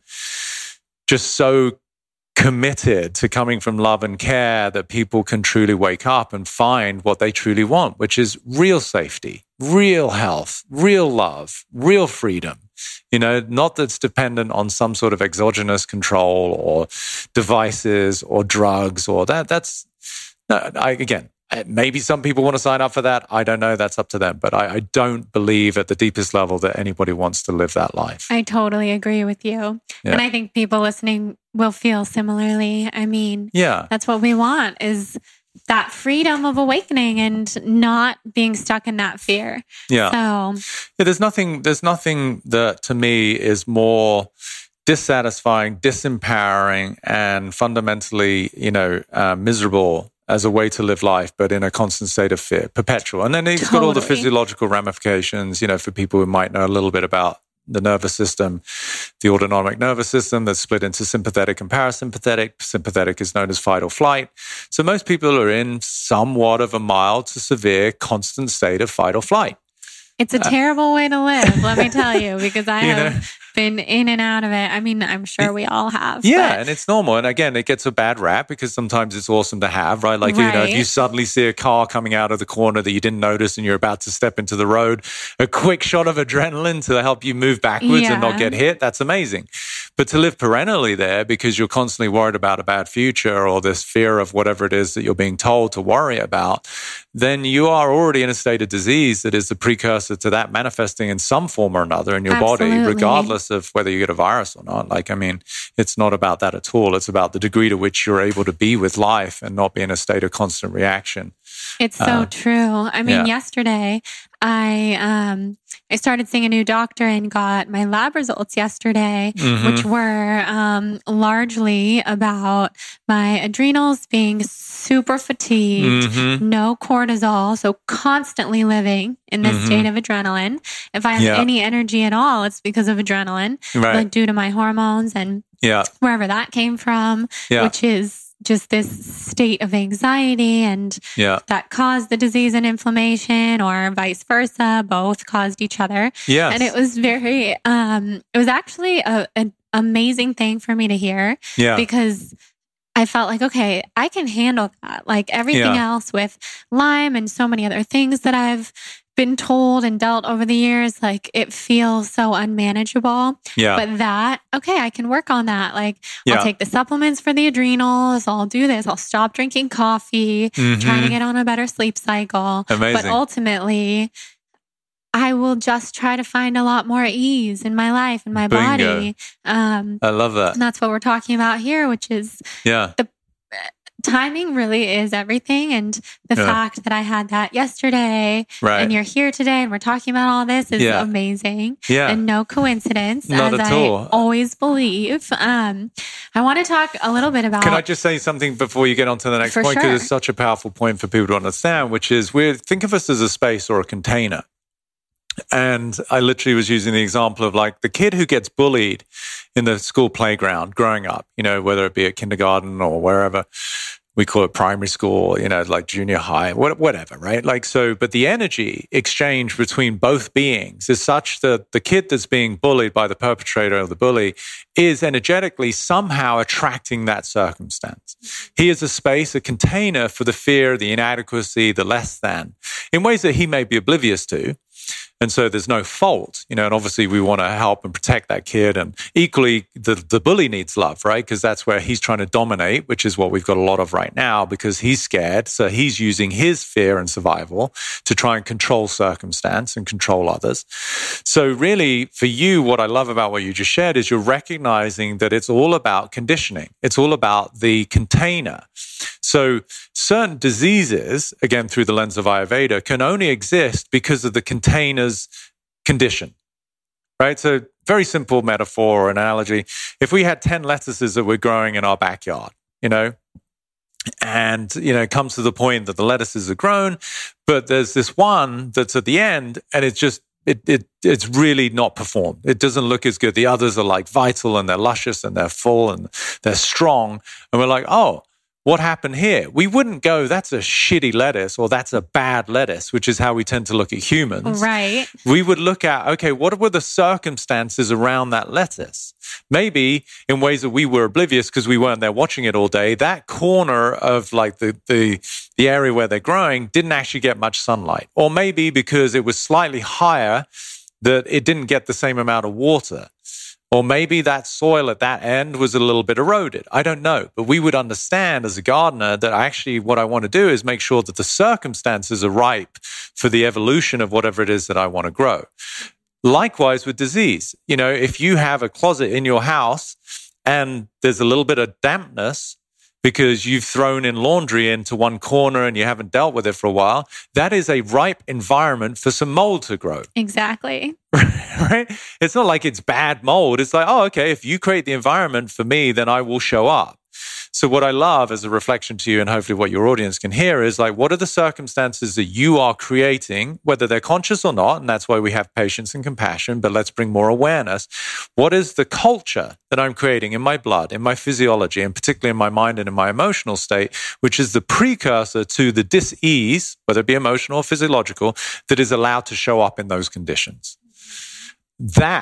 just so committed to coming from love and care that people can truly wake up and find what they truly want, which is real safety, real health, real love, real freedom. You know, not that's dependent on some sort of exogenous control or devices or drugs or that. That's, no, I, again, maybe some people want to sign up for that. I don't know. That's up to them. But I, I don't believe at the deepest level that anybody wants to live that life. I totally agree with you. Yeah. And I think people listening will feel similarly. I mean, Yeah. that's what we want, is that freedom of awakening and not being stuck in that fear. Yeah. So Yeah, there's nothing, there's nothing that to me is more dissatisfying, disempowering, and fundamentally, you know, uh, miserable as a way to live life, but in a constant state of fear, perpetual. And then it's got all the Totally. physiological ramifications, you know, for people who might know a little bit about the nervous system, the autonomic nervous system that's split into sympathetic and parasympathetic. Sympathetic is known as fight or flight. So most people are in somewhat of a mild to severe constant state of fight or flight. it's a terrible way to live, let me tell you, because I You have know? been in and out of it. I mean, I'm sure we all have. Yeah, but and it's normal. And again, it gets a bad rap because sometimes it's awesome to have, right? Like, you know, if you Right. suddenly see a car coming out of the corner that you didn't notice and you're about to step into the road, a quick shot of adrenaline to help you move backwards and not Yeah. get hit, that's amazing. But to live perennially there because you're constantly worried about a bad future or this fear of whatever it is that you're being told to worry about, then you are already in a state of disease that is the precursor to that manifesting in some form or another in your Absolutely. body, regardless of whether you get a virus or not. Like, I mean, it's not about that at all. It's about the degree to which you're able to be with life and not be in a state of constant reaction. It's so Uh, true. I mean, yeah. yesterday I um I started seeing a new doctor and got my lab results yesterday, Mhm. which were um largely about my adrenals being super fatigued, Mhm. no cortisol, so constantly living in this Mhm. state of adrenaline. If I have Yeah. any energy at all, it's because of adrenaline, Right. like due to my hormones and Yeah. wherever that came from, Yeah. which is just this state of anxiety and Yeah. that caused the disease and inflammation, or vice versa. Both caused each other. Yes. And it was very, um, it was actually a, an amazing thing for me to hear Yeah. because I felt like, okay, I can handle that. Like everything Yeah. else with Lyme and so many other things that I've been told and dealt over the years, like it feels so unmanageable. Yeah. But that, okay, I can work on that. Like Yeah. I'll take the supplements for the adrenals. I'll do this. I'll stop drinking coffee, Mhm. trying to get on a better sleep cycle. Amazing. But ultimately, I will just try to find a lot more ease in my life and my Bingo. body. Um, I love that. and that's what we're talking about here, which is Yeah. timing really is everything. And the Yeah. fact that I had that yesterday Right. and you're here today and we're talking about all this is Yeah. amazing. Yeah. And no coincidence, Not as at I all. always believe. Um, I want to talk a little bit about. Can I just say something before you get on to the next For point? Because sure. it's such a powerful point for people to understand, which is we think of us as a space or a container. And I literally was using the example of like the kid who gets bullied in the school playground growing up, you know, whether it be at kindergarten or wherever. We call it primary school, you know, like junior high, whatever, right? Like, so, but the energy exchange between both beings is such that the kid that's being bullied by the perpetrator or the bully is energetically somehow attracting that circumstance. He is a space, a container for the fear, the inadequacy, the less than, in ways that he may be oblivious to. And so there's no fault, you know, and obviously we want to help and protect that kid. And equally, the, the bully needs love, right? Because that's where he's trying to dominate, which is what we've got a lot of right now because he's scared. So he's using his fear and survival to try and control circumstance and control others. So really, for you, what I love about what you just shared is you're recognizing that it's all about conditioning. It's all about the container. So certain diseases, again, through the lens of Ayurveda, can only exist because of the container's condition, right? So very simple metaphor or analogy. If we had ten lettuces that we're growing in our backyard, you know, and, you know, it comes to the point that the lettuces are grown, but there's this one that's at the end and it's just, It, it it's really not performed. It doesn't look as good. The others are like vital and they're luscious and they're full and they're strong. And we're like, oh, what happened here? We wouldn't go, that's a shitty lettuce or that's a bad lettuce, which is how we tend to look at humans. Right. We would look at, okay, what were the circumstances around that lettuce? Maybe in ways that we were oblivious because we weren't there watching it all day, that corner of like the, the, the area where they're growing didn't actually get much sunlight. Or maybe because it was slightly higher that it didn't get the same amount of water. Or maybe that soil at that end was a little bit eroded. I don't know. But we would understand as a gardener that actually what I want to do is make sure that the circumstances are ripe for the evolution of whatever it is that I want to grow. Likewise with disease. You know, if you have a closet in your house and there's a little bit of dampness because you've thrown in laundry into one corner and you haven't dealt with it for a while, that is a ripe environment for some mold to grow. Exactly. Right? It's not like it's bad mold. It's like, oh, okay, if you create the environment for me, then I will show up. So what I love as a reflection to you and hopefully what your audience can hear is like, what are the circumstances that you are creating, whether they're conscious or not? And that's why we have patience and compassion, but let's bring more awareness. What is the culture that I'm creating in my blood, in my physiology, and particularly in my mind and in my emotional state, which is the precursor to the dis-ease, whether it be emotional or physiological, that is allowed to show up in those conditions? That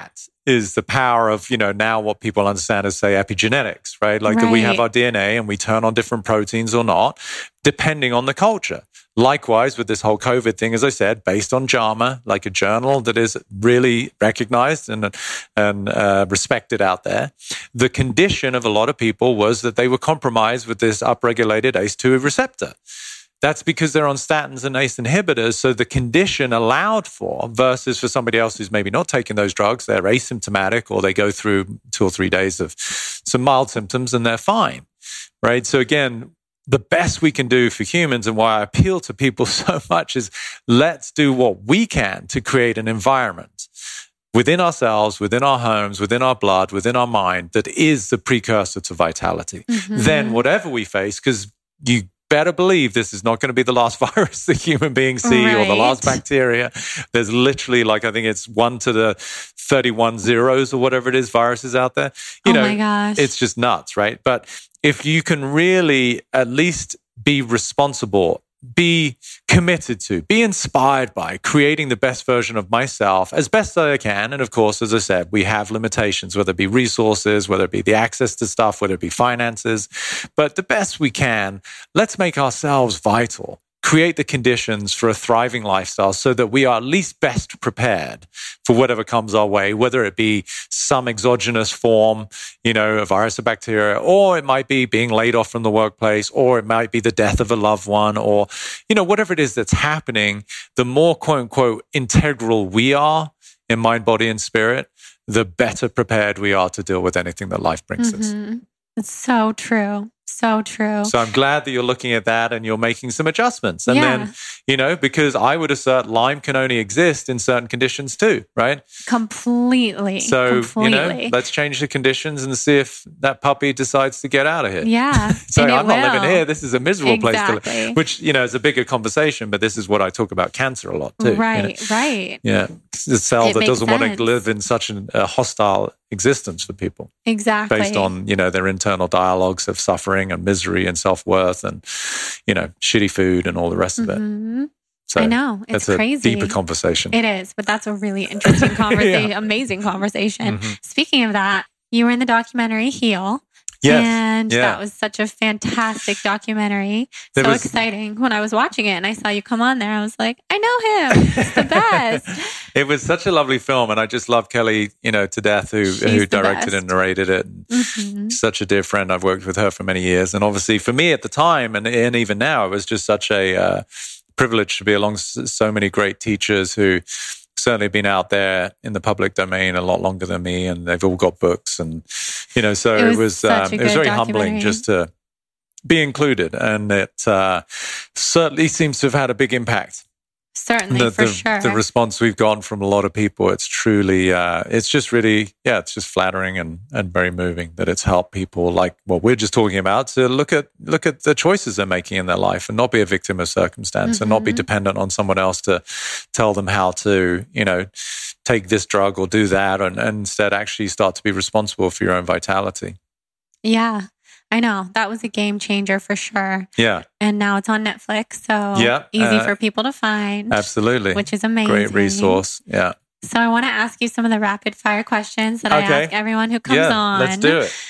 is the power of, you know, now what people understand as, say, epigenetics, right? Like right. that we have our D N A and we turn on different proteins or not, depending on the culture. Likewise, with this whole COVID thing, as I said, based on JAMA, like a journal that is really recognized and, and uh, respected out there, the condition of a lot of people was that they were compromised with this upregulated A C E two receptor. That's because they're on statins and A C E inhibitors. So the condition allowed for versus for somebody else who's maybe not taking those drugs, they're asymptomatic or they go through two or three days of some mild symptoms and they're fine, right? So again, the best we can do for humans and why I appeal to people so much is let's do what we can to create an environment within ourselves, within our homes, within our blood, within our mind that is the precursor to vitality. Mm-hmm. Then whatever we face, because you better believe this is not going to be the last virus that human beings see right. or the last bacteria. There's literally like, I think it's one to the thirty-one zeros or whatever it is, viruses out there. You oh know, my gosh. It's just nuts, right? But if you can really at least be responsible, be committed to, be inspired by creating the best version of myself as best I can. And of course, as I said, we have limitations, whether it be resources, whether it be the access to stuff, whether it be finances. But the best we can, let's make ourselves vital. Create the conditions for a thriving lifestyle so that we are at least best prepared for whatever comes our way, whether it be some exogenous form, you know, a virus or bacteria, or it might be being laid off from the workplace, or it might be the death of a loved one, or, you know, whatever it is that's happening. The more quote unquote integral we are in mind, body, and spirit, the better prepared we are to deal with anything that life brings mm-hmm. us. It's so true. So true. So I'm glad that you're looking at that and you're making some adjustments. And yeah. then, you know, because I would assert Lyme can only exist in certain conditions too, right? Completely. So, Completely. you know, let's change the conditions and see if that puppy decides to get out of here. Yeah. So I'm not will. living here. This is a miserable exactly. place to live, which, you know, is a bigger conversation, but this is what I talk about cancer a lot too. Right, you know? right. Yeah. The cell It that makes doesn't sense. want to live in such an, a hostile existence for people. Exactly. Based on, you know, their internal dialogues of suffering and misery and self-worth and, you know, shitty food and all the rest of it. Mm-hmm. So I know. It's that's crazy. a deeper conversation. It is, but that's a really interesting conversation, yeah. amazing conversation. Mm-hmm. Speaking of that, you were in the documentary Heal. Yes. And yeah. that was such a fantastic documentary. There So was, exciting. When I was watching it and I saw you come on there, I was like, I know him. It's the best. It was such a lovely film. And I just love Kelly, you know, to death, who, who directed and narrated it. Mm-hmm. Such a dear friend. I've worked with her for many years. And obviously for me at the time, and, and even now, it was just such a uh, privilege to be along so many great teachers who certainly been out there in the public domain a lot longer than me, and they've all got books, and you know, so it was, it was, um, it was very humbling just to be included, and it uh, certainly seems to have had a big impact. Certainly, the, for the, sure. The response we've gotten from a lot of people, it's truly, uh, it's just really, yeah, it's just flattering and, and very moving that it's helped people like what we're just talking about to look at look at the choices they're making in their life and not be a victim of circumstance mm-hmm. and not be dependent on someone else to tell them how to, you know, take this drug or do that, and, and instead actually start to be responsible for your own vitality. Yeah. I know. That was a game changer for sure. Yeah. And now it's on Netflix. So yeah, easy uh, for people to find. Absolutely. Which is amazing. Great resource. Yeah. So I want to ask you some of the rapid fire questions that okay. I ask everyone who comes yeah, on. Let's do it.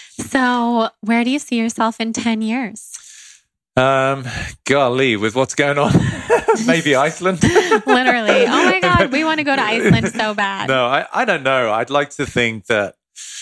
So where do you see yourself in ten years? Um, golly, with what's going on, maybe Iceland. Literally. Oh my God. We want to go to Iceland so bad. No, I, I don't know. I'd like to think that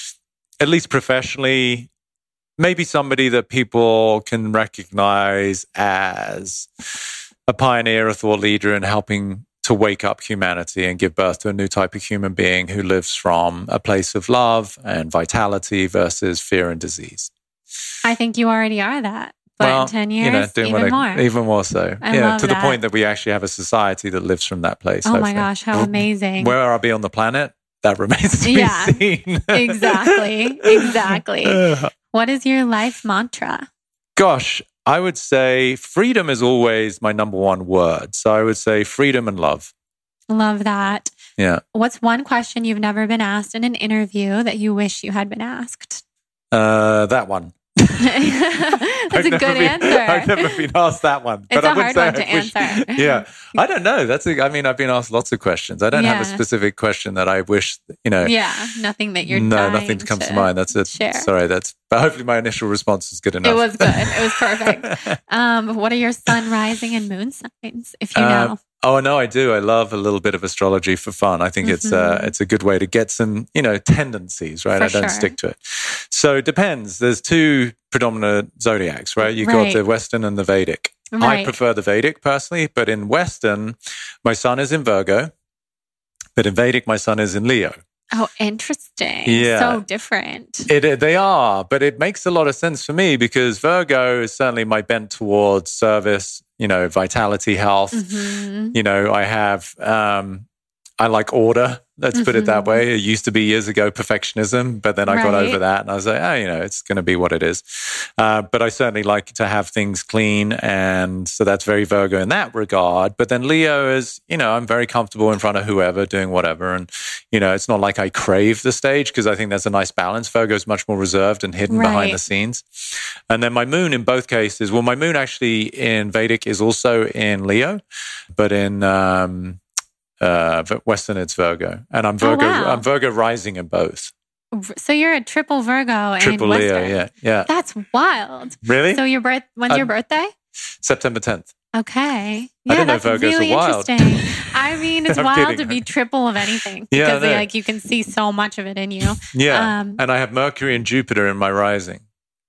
at least professionally, maybe somebody that people can recognize as a pioneer, a thought leader in helping to wake up humanity and give birth to a new type of human being who lives from a place of love and vitality versus fear and disease. I think you already are that. But well, in ten years, you know, doing even I, more. Even more so. I yeah, love to that. the point that we actually have a society that lives from that place. Oh hopefully. my gosh, how amazing. Where I'll be on the planet, that remains to yeah, be seen. exactly. Exactly. What is your life mantra? Gosh, I would say freedom is always my number one word. So I would say freedom and love. Love that. Yeah. What's one question you've never been asked in an interview that you wish you had been asked? Uh, that one. That's a good been, answer. I've never been asked that one. It's but I a would hard say one to I wish, answer. Yeah. I don't know. That's a, I mean, I've been asked lots of questions. I don't Yeah. have a specific question that I wish, you know. Yeah, nothing that you're No, dying nothing comes to, to mind. That's it. share. Sorry, that's, but hopefully my initial response is good enough. It was good. It was perfect. um, what are your sun, rising, and moon signs, if you know? Uh, Oh no, I do. I love a little bit of astrology for fun. I think mm-hmm. it's uh, it's a good way to get some, you know, tendencies, right? For I don't sure. stick to it. So it depends. There's two predominant zodiacs, right? You've right. got the Western and the Vedic. Right. I prefer the Vedic personally, but in Western, my sun is in Virgo, but in Vedic, my sun is in Leo. Oh, interesting. Yeah. So different. It, it, they are, but it makes a lot of sense for me because Virgo is certainly my bent towards service, you know, vitality, health. Mm-hmm. You know, I have, um, I like order. Let's mm-hmm. put it that way. It used to be years ago perfectionism, but then I right. got over that and I was like, oh, you know, it's going to be what it is. Uh, but I certainly like to have things clean. And so that's very Virgo in that regard. But then Leo is, you know, I'm very comfortable in front of whoever doing whatever. And, you know, it's not like I crave the stage because I think there's a nice balance. Virgo is much more reserved and hidden right. behind the scenes. And then my moon in both cases, well, my moon actually in Vedic is also in Leo, but in, um, Uh, Western, it's Virgo, and I'm Virgo. Oh, wow. I'm Virgo rising in both. So you're a triple Virgo Triple and Leo, Western. yeah, yeah. That's wild. Really? So your birth? When's I'm, your birthday? September tenth. Okay. I Yeah, didn't know that's Virgos really were wild. interesting. I mean, it's I'm wild kidding. to be triple of anything Yeah, because I know. like you can see so much of it in you. Yeah, Um, and I have Mercury and Jupiter in my rising.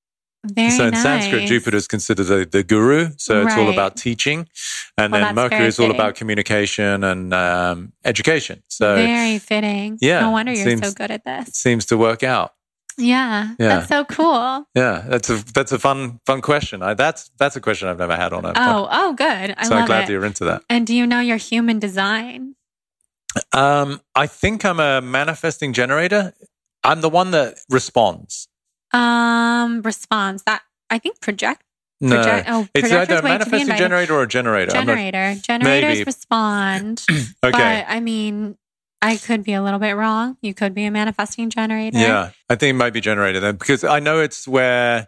Very so in nice. Sanskrit, Jupiter is considered the, the guru. So it's all Right. about teaching. And Well, then that's Mercury very is all fitting. about communication and um, education. So Very fitting. Yeah, No wonder you're seems- so good at this. seems to work out. Yeah, Yeah. that's so cool. Yeah, that's a that's a fun fun question. I, that's that's a question I've never had on a Oh, oh, good. I So love I'm glad it. that you're into that. And do you know your human design? Um, I think I'm a manifesting generator. I'm the one that responds. Um, response that I think project. No, Project- oh, it's projectors either a wait to be manifesting invited. generator or a generator. I'm not- Generator. Generators Maybe. respond. okay. But I mean, I could be a little bit wrong. You could be a manifesting generator. Yeah, I think it might be generator then because I know it's where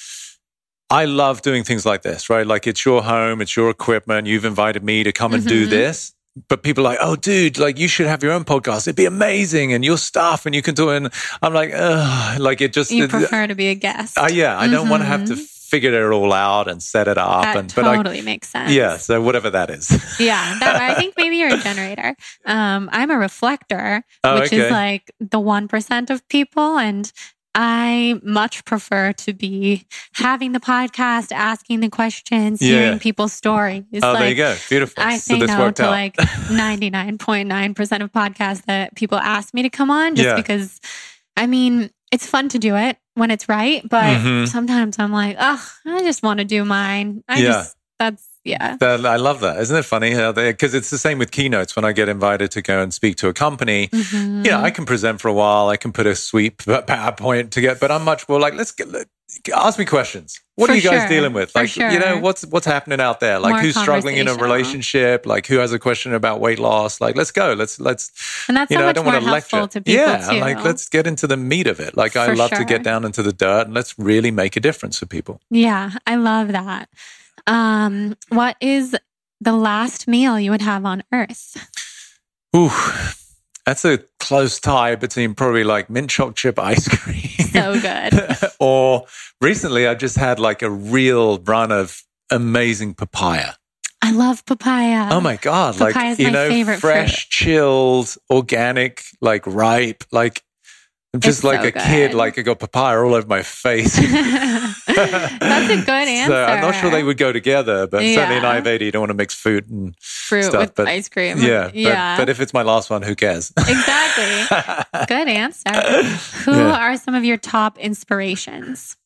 I love doing things like this, right? Like it's your home, it's your equipment. You've invited me to come and do Mhm. this. But people are like, oh, dude, like you should have your own podcast. It'd be amazing. And your stuff and you can do it. And I'm like, ugh, like it just. You it, prefer to be a guest. uh, yeah, I don't want to have to Mhm. figure it all out and set it up. That and but I, totally makes sense. yeah, so whatever that is. Yeah, that, I think maybe you're a generator. Um, I'm a reflector, Oh, which okay. is like the one percent of people. And I much prefer to be having the podcast, asking the questions, Yeah. hearing people's stories. Oh, like, there you go. Beautiful. I so say this no worked to out. like ninety-nine point nine percent of podcasts that people ask me to come on just Yeah. because, I mean, it's fun to do it when it's right. But Mhm. sometimes I'm like, oh, I just want to do mine. I Yeah. just, that's, yeah. That- I love that. Isn't it funny how they, because it's the same with keynotes when I get invited to go and speak to a company. Mhm. You know, I can present for a while. I can put a sweet PowerPoint to get, but I'm much more like, let's get, let, ask me questions. What For are you guys sure. dealing with? For Like, you know, sure. what's what's happening out there? Like, More who's struggling in a conversational. relationship? Like, who has a question about weight loss? Like, let's go. Let's let's. And that's You so know, I much don't more want to helpful lecture. to people yeah, too. like let's get into the meat of it. Like, I For love to sure. get down into the dirt and let's really make a difference for people. Yeah, I love that. Um, what is the last meal you would have on Earth? Ooh, that's a close tie between probably like mint chocolate chip ice cream. So good. Or recently I just had like a real run of amazing papaya. I love papaya. Oh my God. Papaya's Like, you my know, favorite fresh, chilled, organic, like ripe, like I'm just It's like so a kid, good. like I got papaya all over my face. That's a good answer. So I'm not sure they would go together, but certainly in Yeah. Ayurveda, you don't want to mix fruit and Fruit stuff, with but- ice cream. yeah. But, yeah. but if it's my last one, who cares? Exactly. Good answer. Who Yeah. are some of your top inspirations?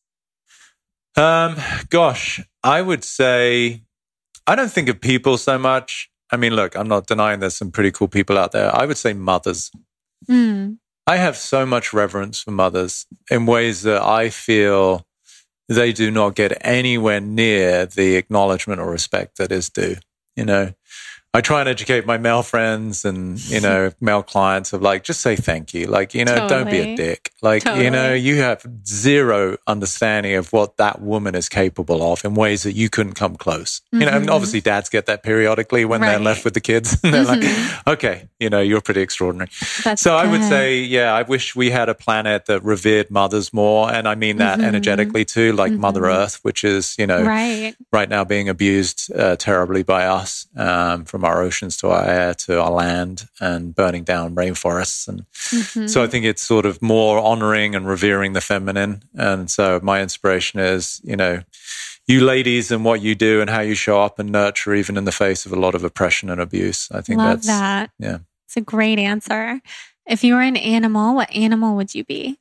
Um, gosh, I would say I don't think of people so much. I mean, look, I'm not denying there's some pretty cool people out there. I would say mothers. Hmm. I have so much reverence for mothers in ways that I feel they do not get anywhere near the acknowledgement or respect that is due. You know, I try and educate my male friends and, you know, male clients of like, just say thank you. Like, you know, Totally. don't be a dick. Like, Totally. you know, you have zero understanding of what that woman is capable of in ways that you couldn't come close. Mm-hmm. You know, and obviously dads get that periodically when right. they're left with the kids. And they're mm-hmm. like, okay, you know, you're pretty extraordinary. That's so good. I would say, yeah, I wish we had a planet that revered mothers more. And I mean that mm-hmm. energetically too, like mm-hmm. Mother Earth, which is, you know, right, right now being abused uh, terribly by us, um, from our oceans to our air to our land, and burning down rainforests. And mm-hmm. so I think it's sort of more honoring and revering the feminine. And so my inspiration is, you know, you ladies and what you do and how you show up and nurture even in the face of a lot of oppression and abuse. I think Love that's, that. yeah. It's a great answer. If you were an animal, what animal would you be?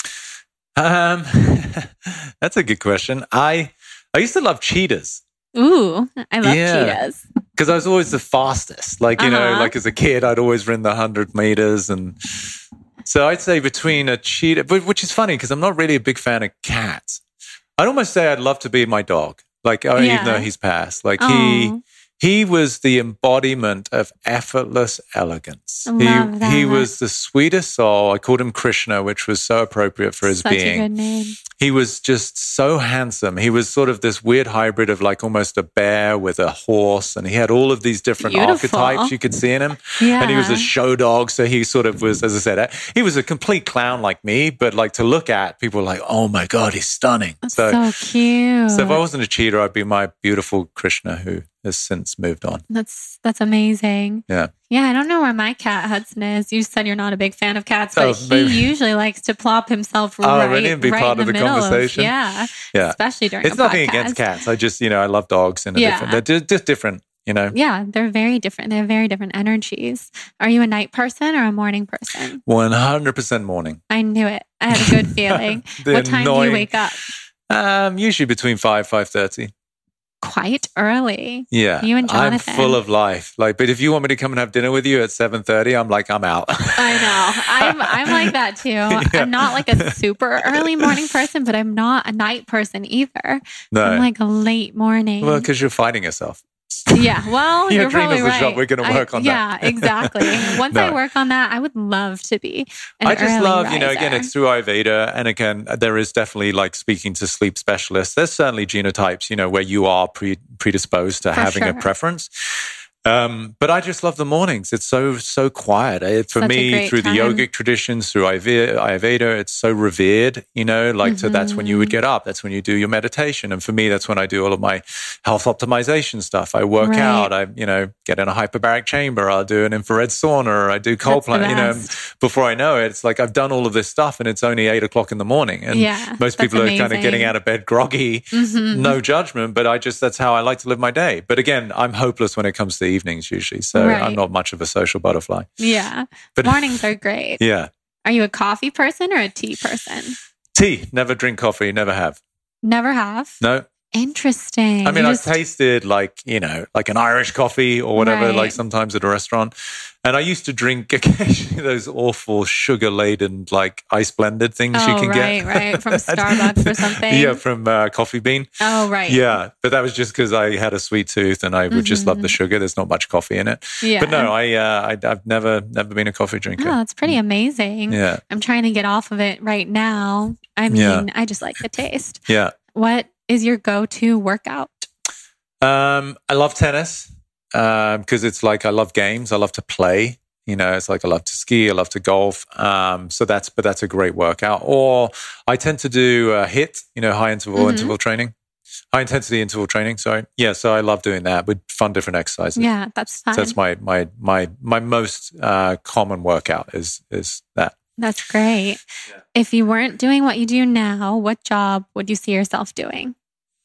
Um, that's a good question. I, I used to love cheetahs. Ooh, I love Yeah. cheetahs. Because I was always the fastest. Like, you know, Uh-huh. like as a kid, I'd always run the one hundred meters. And so I'd say between a cheetah, but which is funny because I'm not really a big fan of cats. I'd almost say I'd love to be my dog. Like, oh, Yeah. even though he's passed. Like, Aw. he he was the embodiment of effortless elegance. Love he that. he was the sweetest soul. I called him Krishna, which was so appropriate for his Such being. a good name. He was just so handsome. He was sort of this weird hybrid of like almost a bear with a horse. And he had all of these different Beautiful. archetypes you could see in him. Yeah. And he was a show dog. So he sort of was, as I said, he was a complete clown like me, but like to look at, people were like, oh my God, he's stunning. That's So, so cute. so if I wasn't a cheater, I'd be my beautiful Krishna who has since moved on. That's that's amazing. Yeah. Yeah, I don't know where my cat Hudson is. You said you're not a big fan of cats, but Oh, he maybe. usually likes to plop himself Oh, right, really? And be right part in of the middle conversation? yeah, Yeah. especially during It's a nothing podcast. against cats. I just, you know, I love dogs in a Yeah. different, they're just, just different, you know. Yeah, they're very different. They have very different energies. Are you a night person or a morning person? one hundred percent morning. I knew it. I had a good feeling. The What time do annoying- you wake up? Um, usually between five, five thirty. Quite early. Yeah. You and I'm Jonathan. full of life. Like, but if you want me to come and have dinner with you at seven thirty, I'm like, I'm out. I know. I'm I'm like that too. I'm not like a super early morning person, but I'm not a night person either. No. I'm like a late morning. Well, because you're fighting yourself. Yeah, well, Your you're adrenals probably are shot. right. We're gonna I- work on yeah, that. exactly. Once No. I work on that, I would love to be an I just early love, you know, again, riser. it's through Ayurveda. And again, there is definitely like speaking to sleep specialists. There's certainly genotypes, you know, where you are pre- predisposed to For having a sure. preference. Um, but I just love the mornings. It's so, so quiet. It, for Such a me, great through time. the yogic traditions, through Ayurveda, Ayurveda, it's so revered, you know, like, so that's when you Mm-hmm. would get up. That's when you do your meditation. And for me, that's when I do all of my health optimization stuff. I work Right. out, I, you know, get in a hyperbaric chamber. I'll do an infrared sauna, or I do cold That's the plunge, you know, best. before I know it, it's like I've done all of this stuff and it's only eight o'clock in the morning. And Yeah, most that's people are kind of amazing. getting out of bed groggy, Mhm. no judgment, but I just, that's how I like to live my day. But again, I'm hopeless when it comes to evenings usually. So Right. I'm not much of a social butterfly. Yeah, But mornings are great. yeah. Are you a coffee person or a tea person? Tea, never drink coffee, never have. Never have. No. Interesting. I mean, You I've just- tasted like, you know, like an Irish coffee or whatever, Right. like sometimes at a restaurant. And I used to drink occasionally those awful sugar laden, like ice blended things Oh, you can right, get. right. From Starbucks or something. Yeah, from uh, Coffee Bean. Oh, right. Yeah, but that was just because I had a sweet tooth and I would just love the sugar. There's not much coffee in it. Mm-hmm. Yeah. But no, I, uh, I, I've never, never been a coffee drinker. Oh, that's pretty amazing. Yeah, I'm trying to get off of it right now. I mean, Yeah. I just like the taste. yeah. What is your go-to workout? Um, I love tennis because it's like I love games. I love to play. You know, it's like I love to ski. I love to golf. Um, so that's, but that's a great workout. Or I tend to do uh, HIIT. You know, high interval Mhm. interval training, high intensity interval training. Sorry, yeah. So I love doing that with fun different exercises. Yeah, that's fun. So that's my my my my most uh, common workout is is that. That's great. If you weren't doing what you do now, what job would you see yourself doing?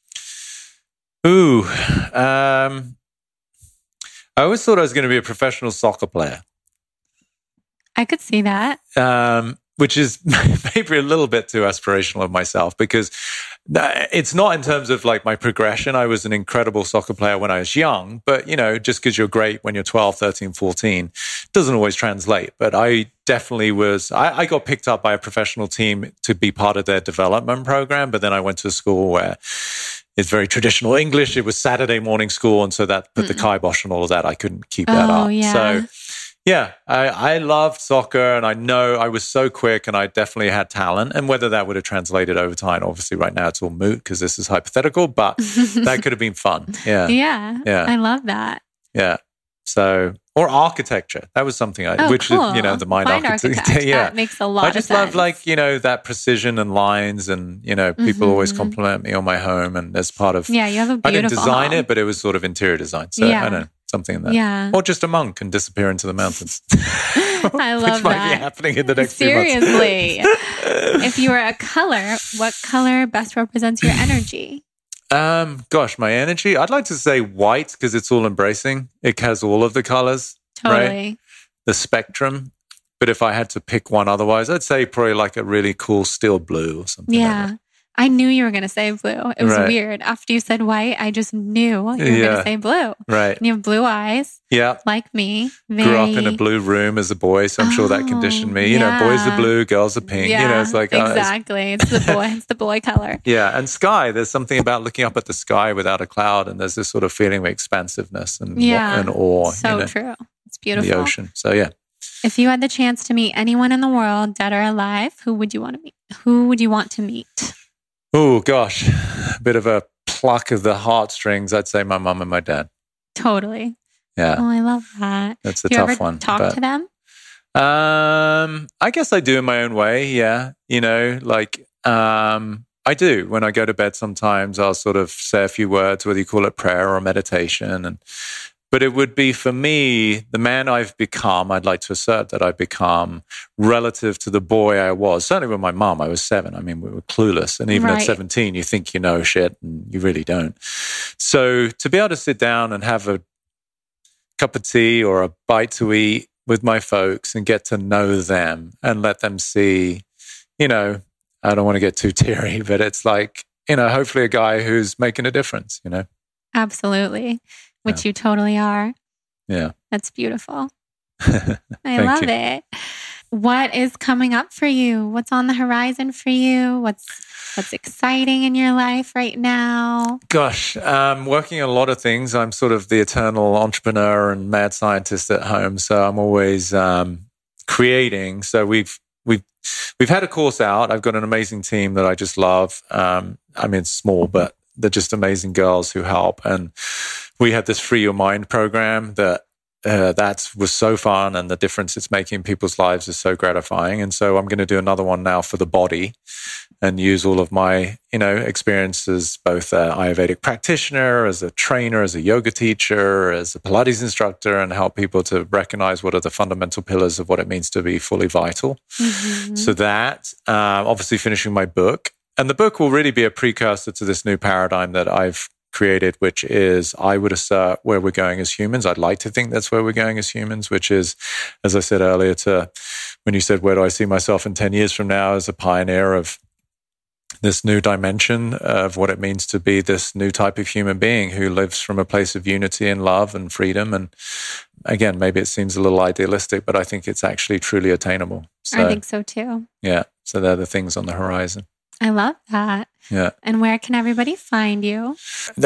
Ooh, um, I always thought I was going to be a professional soccer player, I could see that. um, which is maybe a little bit too aspirational of myself because it's not in terms of like my progression. I was an incredible soccer player when I was young, but you know, just because you're great when you're twelve, thirteen, fourteen doesn't always translate. But I definitely was, I, I got picked up by a professional team to be part of their development program, but then I went to a school where it's very traditional English. It was Saturday morning school. And so that put Mm-mm. the kibosh and all of that. I couldn't keep that oh, up. Yeah. So yeah, I, I loved soccer, and I know I was so quick, and I definitely had talent. And whether that would have translated over time, obviously right now it's all moot because this is hypothetical, but that could have been fun. Yeah. Yeah. Yeah. I love that. Yeah. So, or architecture. That was something I, oh, which cool. is, you know, the mind, mind architect. architect. yeah. That makes a lot I just of sense. love like, you know, that precision and lines, and, you know, people mm-hmm. always compliment me on my home, and as part of, yeah, you have a beautiful I didn't design home. it, but it was sort of interior design. So yeah. I don't know, something in that. Yeah. Or just a monk and disappear into the mountains. I love Which might that. be happening in the next Seriously. few months. If you were a color, what color best represents your energy? Um, gosh, my energy. I'd like to say white because it's all embracing. It has all of the colors. Totally. Right? The spectrum. But if I had to pick one otherwise, I'd say probably like a really cool steel blue or something. Yeah. Like that. I knew you were going to say blue. It was right. weird. After you said white, I just knew you were yeah. going to say blue. Right. And you have blue eyes. Yeah. Like me. Very... Grew up in a blue room as a boy, so I'm oh, sure that conditioned me. You yeah. know, boys are blue, girls are pink. Yeah, you know, it's like exactly. Uh, it's... it's the boy. It's the boy color. Yeah, and sky. There's something about looking up at the sky without a cloud, and there's this sort of feeling of expansiveness and yeah. and awe. So you know, true. It's beautiful. The ocean. So yeah. If you had the chance to meet anyone in the world, dead or alive, who would you want to meet? Who would you want to meet? Oh, gosh. A bit of a pluck of the heartstrings. I'd say my mum and my dad. Totally. Yeah. Oh, I love that. That's a do you tough ever one. Talk but, to them? Um, I guess I do in my own way. Yeah. You know, like, um, I do. When I go to bed sometimes, I'll sort of say a few words, whether you call it prayer or meditation. And But it would be, for me, the man I've become, I'd like to assert that I've become relative to the boy I was. Certainly with my mum, I was seven. I mean, we were clueless. And even right. at seventeen, you think you know shit and you really don't. So to be able to sit down and have a cup of tea or a bite to eat with my folks and get to know them and let them see, you know, I don't want to get too teary, but it's like, you know, hopefully a guy who's making a difference, you know? Absolutely. Which yeah. you totally are. Yeah. That's beautiful. I love you. it. What is coming up for you? What's on the horizon for you? What's what's exciting in your life right now? Gosh, I'm working on a lot of things. I'm sort of the eternal entrepreneur and mad scientist at home. So I'm always um, creating. So we've we've we've had a course out. I've got an amazing team that I just love. Um, I mean, it's small, but they're just amazing girls who help. And we had this Free Your Mind program that uh, that was so fun, and the difference it's making in people's lives is so gratifying. And so I'm going to do another one now for the body and use all of my, you know, experience as both an Ayurvedic practitioner, as a trainer, as a yoga teacher, as a Pilates instructor, and help people to recognize what are the fundamental pillars of what it means to be fully vital. Mm-hmm. So that, um, obviously finishing my book. And the book will really be a precursor to this new paradigm that I've created, which is, I would assert, where we're going as humans. I'd like to think that's where we're going as humans, which is, as I said earlier, to when you said, where do I see myself in ten years from now, as a pioneer of this new dimension of what it means to be this new type of human being who lives from a place of unity and love and freedom. And again, maybe it seems a little idealistic, but I think it's actually truly attainable. So, I think so too. Yeah. So they're the things on the horizon. I love that. Yeah. And where can everybody find you?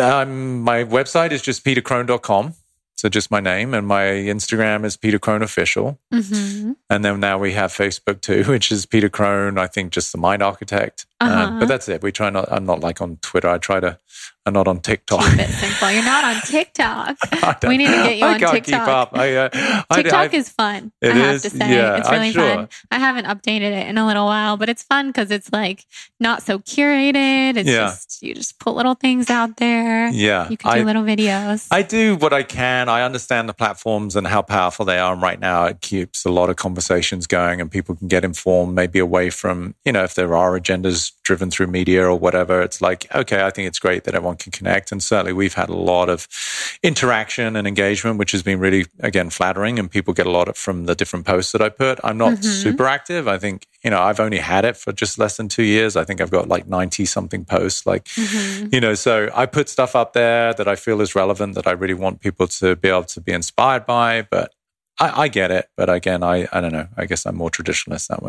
Um, my website is just peter crone dot com. So just my name, and my Instagram is Peter Crone Official. Mm-hmm. And then now we have Facebook too, which is Peter Crone, I think just the Mind Architect. Uh-huh. Um, but that's it. We try not, I'm not like on Twitter. I try to, I'm not on TikTok. Keep it simple. You're not on TikTok. We need to get you I on can't TikTok. Keep up. I, uh, TikTok I, is fun. It I have is? to say. Yeah, it's really I'm sure. fun. I haven't updated it in a little while, but it's fun because it's like not so curated. It's yeah. just, you just put little things out there. Yeah. You can do I, little videos. I do what I can. I understand the platforms and how powerful they are. And right now it keeps a lot of conversations going, and people can get informed, maybe away from, you know, if there are agendas driven through media or whatever. It's like, okay, I think it's great that everyone can connect. And certainly we've had a lot of interaction and engagement, which has been really, again, flattering. And people get a lot of, from the different posts that I put. I'm not mm-hmm. super active. I think, you know, I've only had it for just less than two years. I think I've got like ninety something posts, like, mm-hmm. you know, so I put stuff up there that I feel is relevant, that I really want people to be able to be inspired by. But I, I get it. But again, I, I don't know. I guess I'm more traditionalist that way.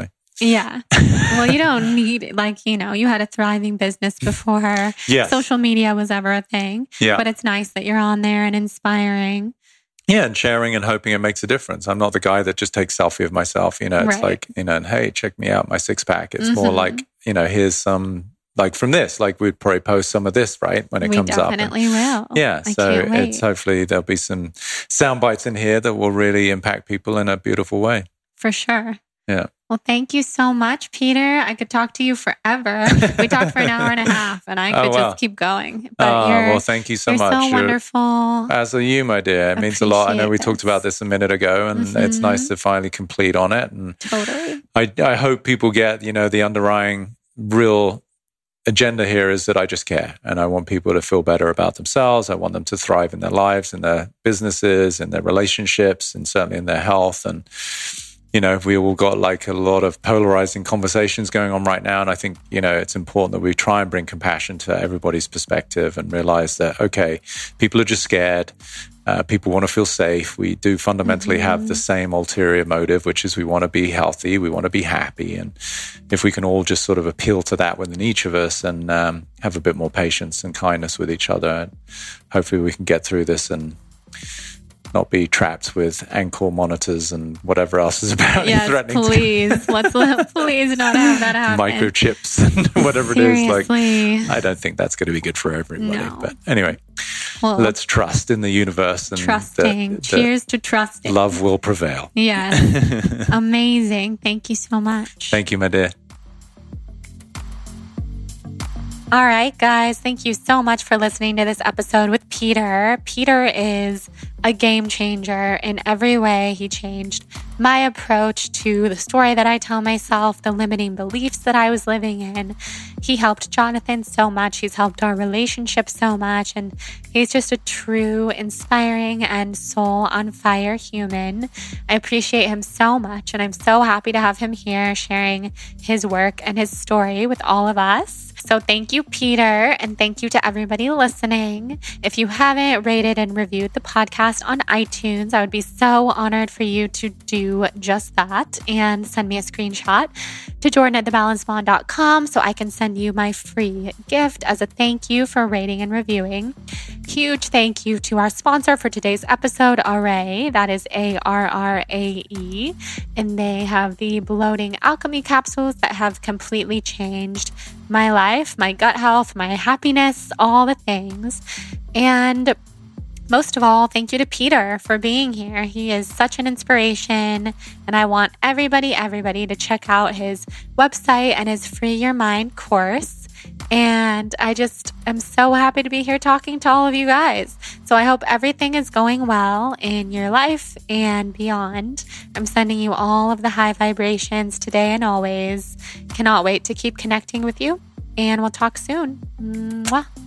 Yeah. Well, you don't need, like, you know, you had a thriving business before yes. social media was ever a thing. Yeah. But it's nice that you're on there and inspiring. Yeah, and sharing and hoping it makes a difference. I'm not the guy that just takes selfie of myself. You know, it's Right. like, you know, and hey, check me out, my six pack. It's Mm-hmm. more like, you know, here's some, like from this, like we'd probably post some of this, right? When it We comes up. definitely will. Yeah, I so can't wait. it's hopefully there'll be some sound bites in here that will really impact people in a beautiful way. For sure. Yeah. Well, thank you so much, Peter. I could talk to you forever. We talked for an hour and a half, and I could Oh, wow. just keep going. But Oh, you're, well, thank you so you're much. so You're- wonderful. As are you, my dear. It means a lot. I know we Appreciate talked about this. this a minute ago, and Mhm. it's nice to finally complete on it. And Totally. I, I hope people get, you know, the underlying real agenda here is that I just care, and I want people to feel better about themselves. I want them to thrive in their lives, in their businesses, in their relationships, and certainly in their health. And you know, we all got like a lot of polarizing conversations going on right now. And I think, you know, it's important that we try and bring compassion to everybody's perspective and realize that, okay, people are just scared. Uh, people want to feel safe. We do fundamentally mm-hmm. have the same ulterior motive, which is we want to be healthy. We want to be happy. And if we can all just sort of appeal to that within each of us and um, have a bit more patience and kindness with each other, and hopefully we can get through this and not be trapped with ankle monitors and whatever else is apparently yes, threatening. Please, to let's please not have that happen. Microchips and whatever Seriously. it is. Like, I don't think that's going to be good for everybody. No. But anyway, well, let's trust in the universe and trusting. that, Cheers to trusting. Love will prevail. Yes, amazing. Thank you so much. Thank you, my dear. All right, guys, thank you so much for listening to this episode with Peter. Peter is a game changer in every way. He changed my approach to the story that I tell myself, the limiting beliefs that I was living in. He helped Jonathan so much. He's helped our relationship so much. And he's just a true, inspiring, and soul on fire human. I appreciate him so much. And I'm so happy to have him here sharing his work and his story with all of us. So thank you, Peter, and thank you to everybody listening. If you haven't rated and reviewed the podcast on iTunes, I would be so honored for you to do just that and send me a screenshot to Jordan at the balance bond dot com so I can send you my free gift as a thank you for rating and reviewing. Huge thank you to our sponsor for today's episode, Arrae. That is A R R A E. And they have the bloating alchemy capsules that have completely changed my life, my gut health, my happiness, all the things. And most of all, thank you to Peter for being here. He is such an inspiration, and I want everybody, everybody to check out his website and his Free Your Mind course. And I just am so happy to be here talking to all of you guys. So I hope everything is going well in your life and beyond. I'm sending you all of the high vibrations today and always. Cannot wait to keep connecting with you, and we'll talk soon. Mwah.